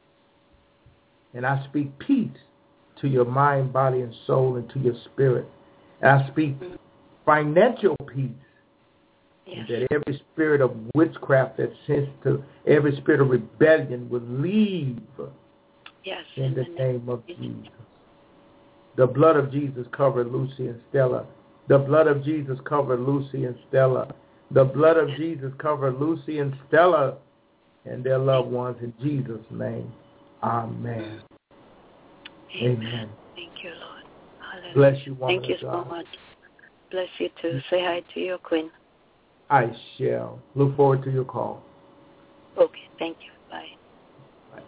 And I speak peace to your mind, body, and soul, and to your spirit. And I speak financial peace. Yes. That every spirit of witchcraft that sends to every spirit of rebellion will leave. Yes. In the name of Jesus. The blood of Jesus covered Lucy and Stella. The blood of Jesus covered Lucy and Stella. The blood of Jesus covered Lucy and Stella and their loved ones in Jesus' name. Amen. Amen. Amen. Thank you, Lord. Hallelujah. Bless you, woman Thank you of God. so much. Bless you too. Say hi to your queen. I shall. Look forward to your call. Okay. Thank you. Bye. Bye.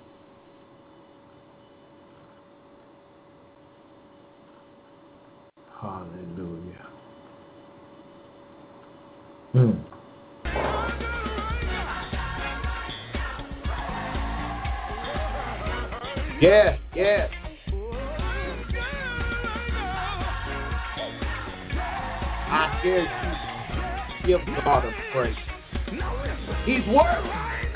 Hallelujah. Hmm. Yes, yes. I dare you give God a praise. He's worthy.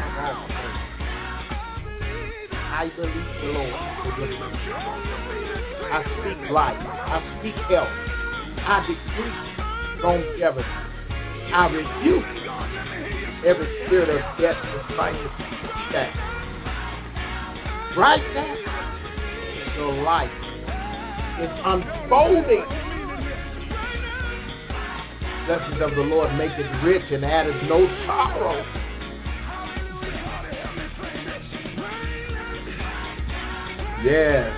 I believe the Lord. I speak life. I speak health. I decree longevity. I rebuke every spirit of death that's trying to keep that. Right now, the life is unfolding. Blessings of the Lord make it rich and addeth no sorrow. Yes.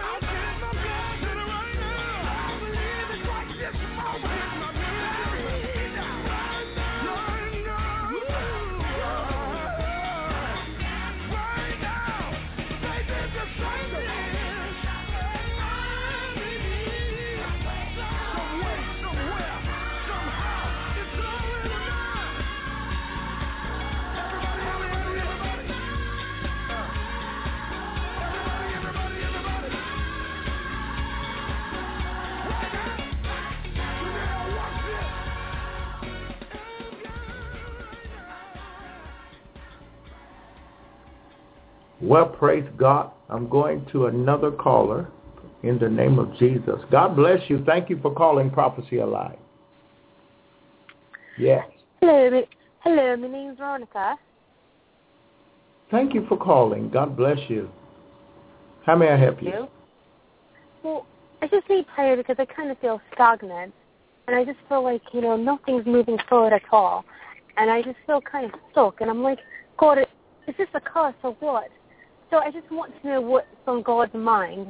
Well, praise God. I'm going to another caller in the name of Jesus. God bless you. Thank you for calling Prophecy Alive. Yes. Hello. Hello, my name's Veronica. Thank you for calling. God bless you. How may I help you? you? Well, I just need prayer because I kind of feel stagnant. And I just feel like, you know, nothing's moving forward at all. And I just feel kind of stuck. And I'm like, God, is this a curse or what? So I just want to know what's on God's mind.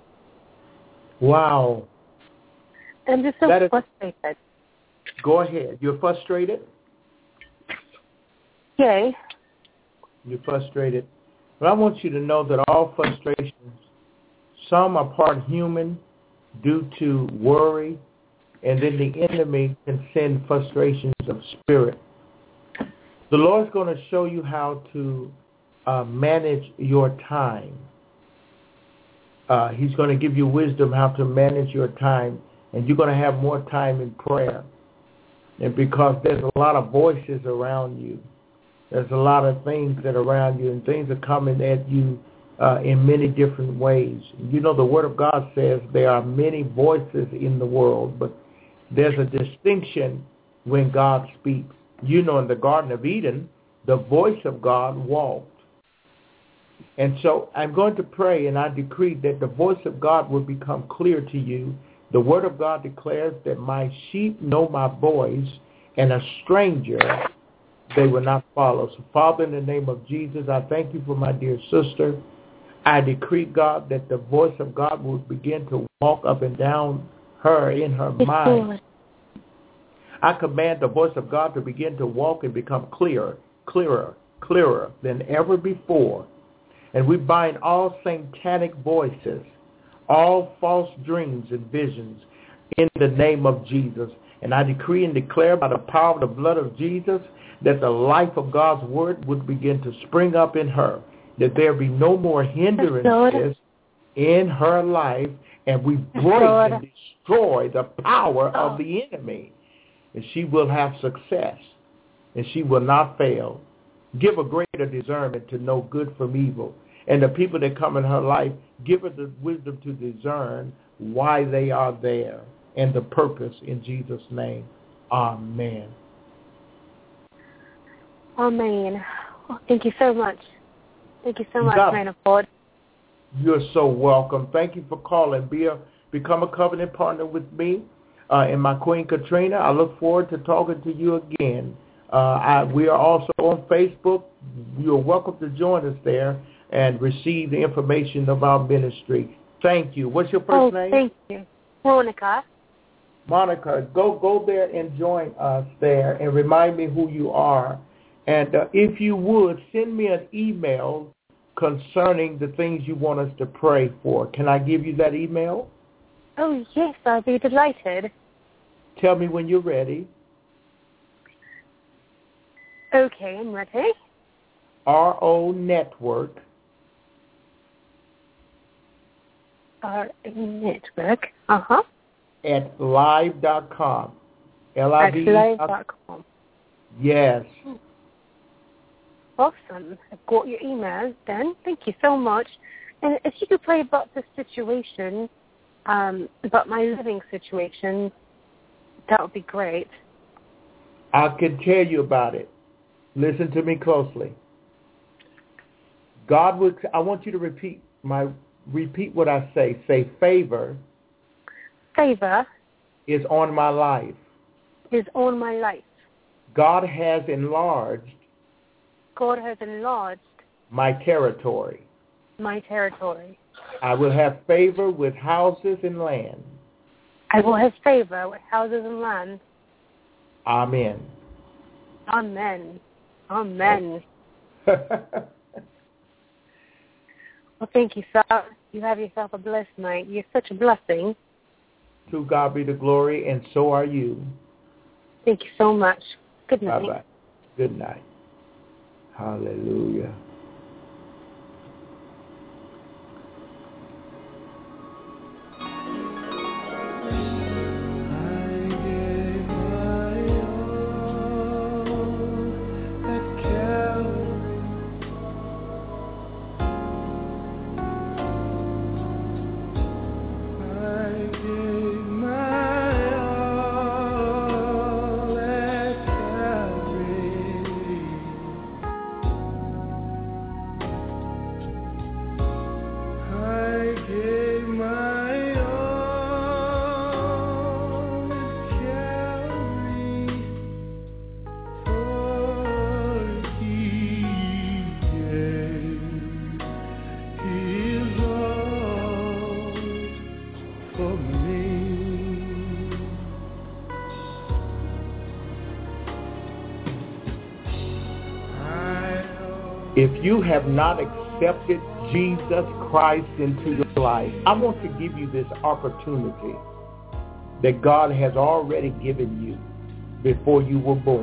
Wow. And I'm just so that frustrated. Is, go ahead. You're frustrated? Yay. You're frustrated. But I want you to know that all frustrations, some are part human due to worry, and then the enemy can send frustrations of spirit. The Lord's going to show you how to Uh, manage your time. Uh, he's going to give you wisdom how to manage your time, and you're going to have more time in prayer. And because there's a lot of voices around you, there's a lot of things that are around you, and things are coming at you uh, in many different ways. You know, the Word of God says there are many voices in the world, but there's a distinction when God speaks. You know, in the Garden of Eden, the voice of God walked. And so I'm going to pray, and I decree that the voice of God will become clear to you. The Word of God declares that my sheep know my voice, and a stranger they will not follow. So, Father, in the name of Jesus, I thank you for my dear sister. I decree, God, that the voice of God will begin to walk up and down her in her mind. I command the voice of God to begin to walk and become clearer, clearer, clearer than ever before. And we bind all satanic voices, all false dreams and visions in the name of Jesus. And I decree and declare by the power of the blood of Jesus that the life of God's word would begin to spring up in her, that there be no more hindrances in her life, and we break and destroy the power of the enemy. And she will have success, and she will not fail. Give her greater discernment to know good from evil. And the people that come in her life, give her the wisdom to discern why they are there and the purpose in Jesus' name. Amen. Amen. Oh, thank you so much. Thank you so much, God, man of God. You're so welcome. Thank you for calling. Be a, become a covenant partner with me uh, and my Queen Katrina. I look forward to talking to you again. Uh, I, we are also on Facebook. You're welcome to join us there and receive the information of our ministry. Thank you. What's your first oh, name? Thank you. Monica. Monica, go go there and join us there and remind me who you are. And uh, if you would, send me an email concerning the things you want us to pray for. Can I give you that email? Oh, yes, I'll be delighted. Tell me when you're ready. Okay, I'm ready. R O Network. R O Network. Uh-huh. At live dot com. L I V E. At live dot com. Yes. Awesome. I've got your email then. Thank you so much. And if you could pray about the situation, um, about my living situation, That would be great. I can tell you about it. Listen to me closely. God would, I want you to repeat my, repeat what I say. Say, favor. Favor. Is on my life. Is on my life. God has enlarged. God has enlarged. My territory. My territory. I will have favor with houses and land. I will have favor with houses and land. Amen. Amen. Amen. Well, thank you, sir. You have yourself a blessed night. You're such a blessing. To God be the glory, and so are you. Thank you so much. Good night. Bye-bye. Good night. Hallelujah. If you have not accepted Jesus Christ into your life, I want to give you this opportunity that God has already given you before you were born.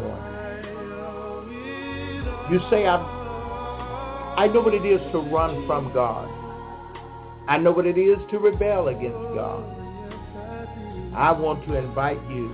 You say, I, I know what it is to run from God. I know what it is to rebel against God. I want to invite you.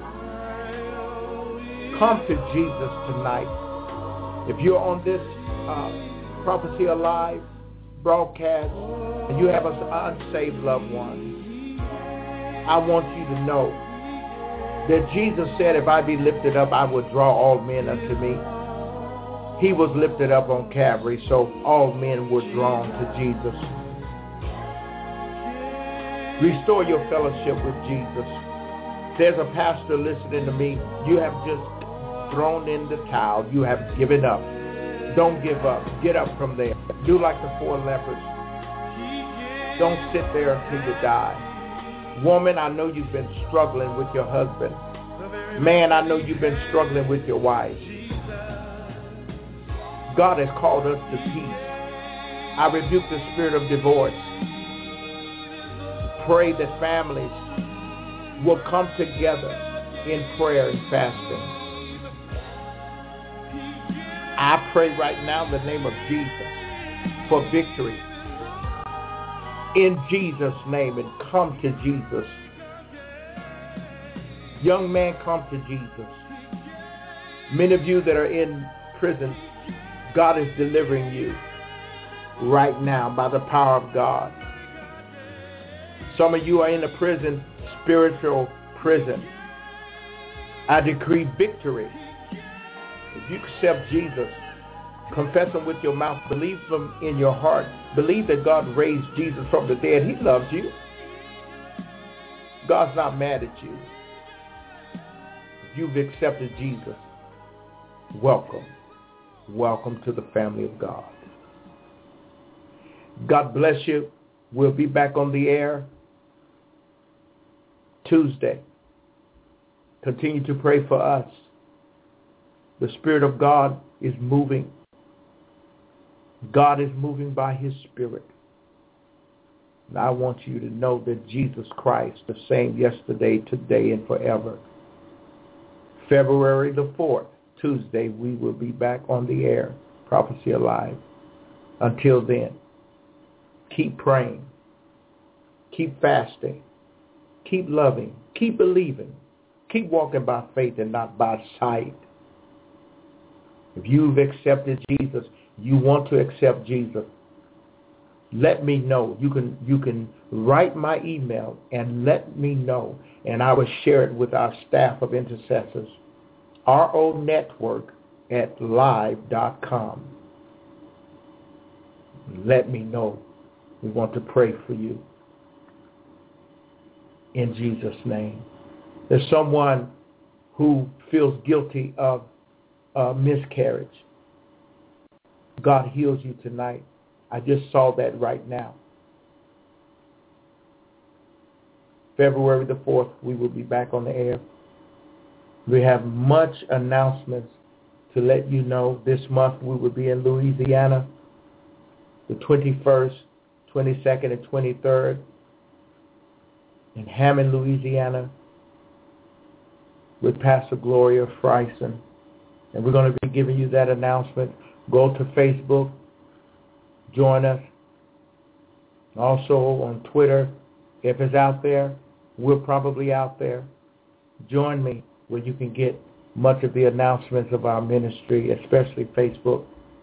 Come to Jesus tonight. If you're on this uh, Prophecy Alive broadcast and you have an unsaved loved one, I want you to know that Jesus said, if I be lifted up, I will draw all men unto me. He was lifted up on Calvary, so all men were drawn to Jesus. Restore your fellowship with Jesus. There's a pastor listening to me. You have just thrown in the towel. You have given up. Don't give up. Get up from there. Do like the four lepers. Don't sit there until you die. Woman, I know you've been struggling with your husband. Man, I know you've been struggling with your wife. God has called us to peace. I rebuke the spirit of divorce. Pray that families will come together in prayer and fasting. I pray right now in the name of Jesus for victory. In Jesus' name, and come to Jesus. Young man, come to Jesus. Many of you that are in prison, God is delivering you right now by the power of God. Some of you are in a prison, spiritual prison. I decree victory. If you accept Jesus, confess him with your mouth, believe him in your heart, believe that God raised Jesus from the dead. He loves you. God's not mad at you. If you've accepted Jesus, welcome. Welcome to the family of God. God bless you. We'll be back on the air Tuesday. Continue to pray for us. The Spirit of God is moving. God is moving by his Spirit. And I want you to know that Jesus Christ, the same yesterday, today, and forever. February the fourth, Tuesday, we will be back on the air, Prophecy Alive. Until then, keep praying, keep fasting, keep loving, keep believing, keep walking by faith and not by sight. If you've accepted Jesus, you want to accept Jesus, let me know. You can you can write my email and let me know, and I will share it with our staff of intercessors. R O Network at live dot com. Let me know. We want to pray for you. In Jesus' name. There's someone who feels guilty of uh, miscarriage. God heals you tonight. I just saw that right now. February the fourth, we will be back on the air. We have much announcements to let you know. This month we will be in Louisiana, the twenty-first, twenty-second, and twenty-third, in Hammond, Louisiana, with Pastor Gloria Friesen. And we're going to be giving you that announcement. Go to Facebook, join us. Also on Twitter, if it's out there, we're probably out there. Join me where you can get much of the announcements of our ministry, especially Facebook.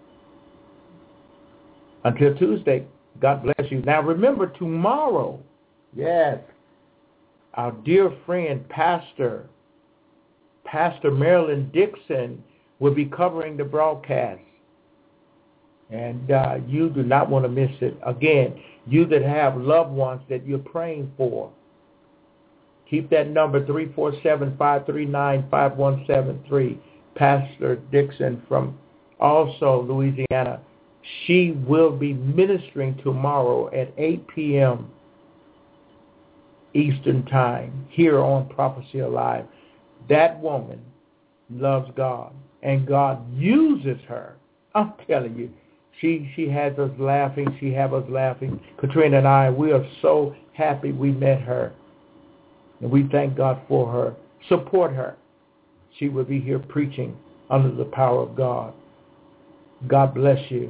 Until Tuesday, God bless you. Now remember, tomorrow, yes, our dear friend, Pastor, Pastor Marilyn Dixon will be covering the broadcast. And uh, you do not want to miss it. Again, you that have loved ones that you're praying for, keep that number three four seven, five three nine, five one seven three. Pastor Dixon from also Louisiana. She will be ministering tomorrow at eight p.m. Eastern Time here on Prophecy Alive. That woman loves God, and God uses her. I'm telling you, she she has us laughing. She has us laughing. Katrina and I, we are so happy we met her, and we thank God for her. Support her. She will be here preaching under the power of God. God bless you.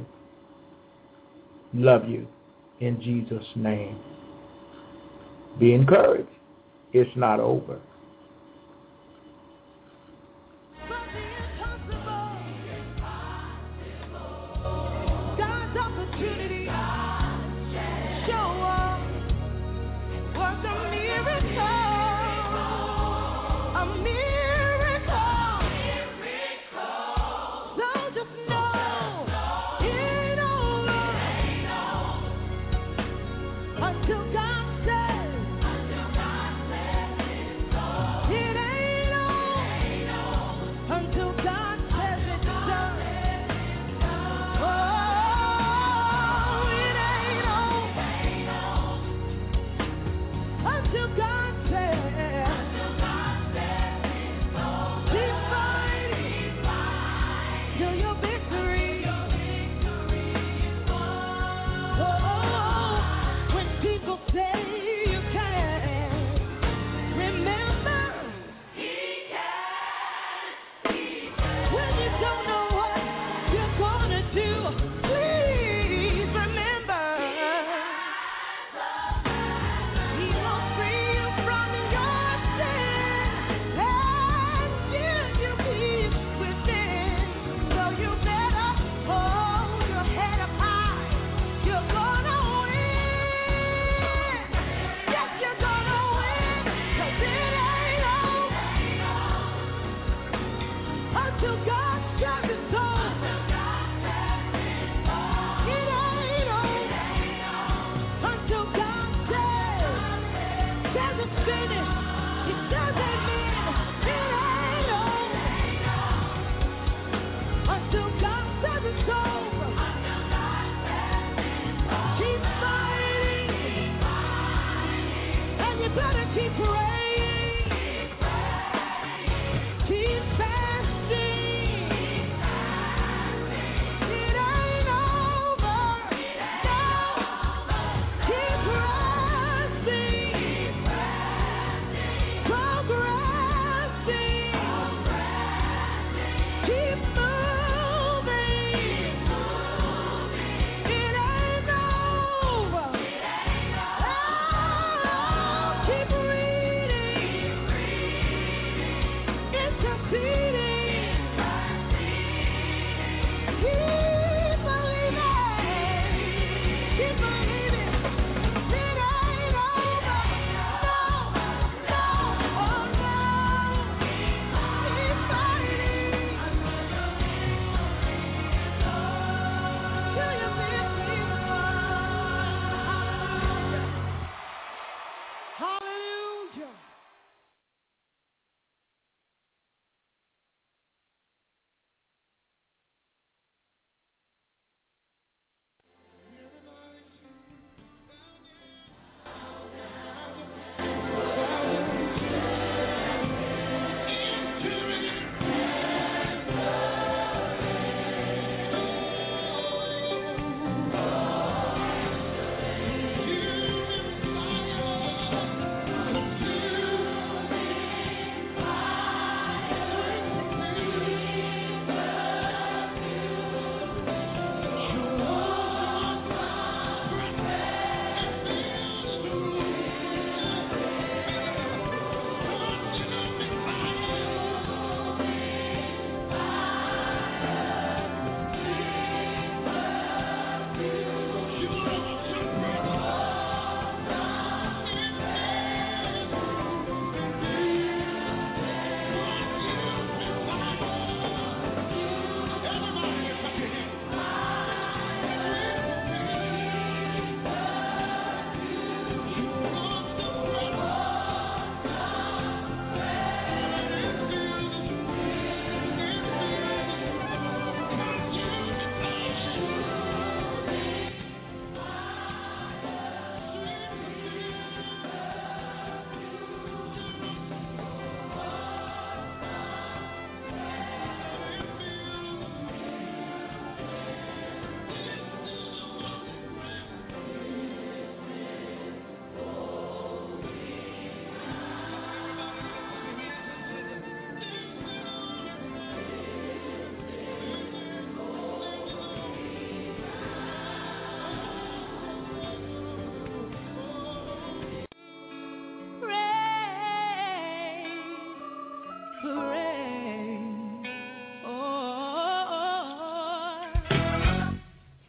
Love you in Jesus' name. Be encouraged. It's not over.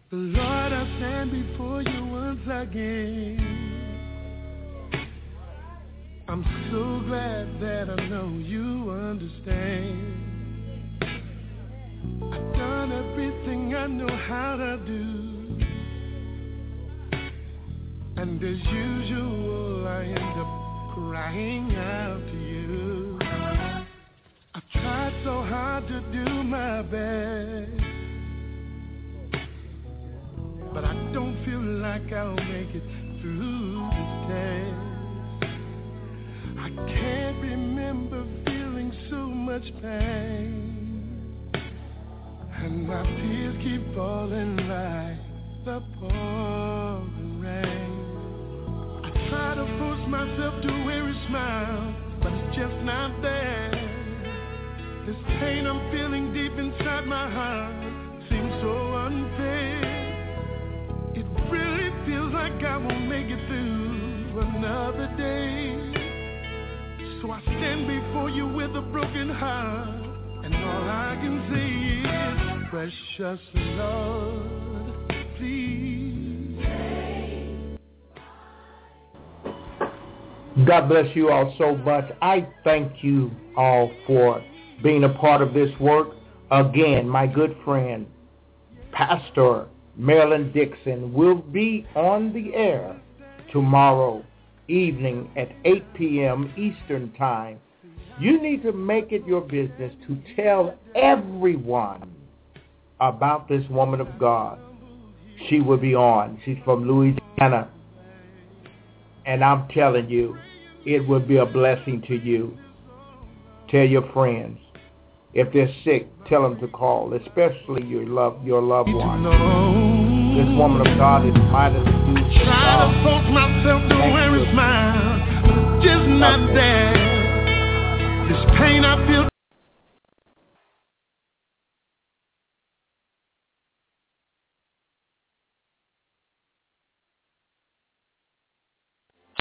Lord, I stand before you once again. I'm so glad that I know you understand. I've done everything I know how to do, and as usual I end up crying out to you. I've tried so hard to do my best, but I don't feel like I'll make it through this test. I can't remember feeling so much pain, and my tears keep falling like the pouring rain. I try to force myself to wear a smile, but it's just not there. This pain I'm feeling deep inside my heart seems so unfair. It really feels like I won't make it through another day. So I stand before you with a broken heart, and all I can say is, precious Lord, please. God bless you all so much. I thank you all for being a part of this work. Again, my good friend, Pastor Marilyn Dixon, will be on the air tomorrow evening at eight p.m. Eastern Time. You need to make it your business to tell everyone about this woman of God. She will be on. She's from Louisiana. And I'm telling you, it will be a blessing to you. Tell your friends. If they're sick, tell them to call, especially your love, your loved one. This woman of God is mightily used for God. Try to force myself to wear a smile, just not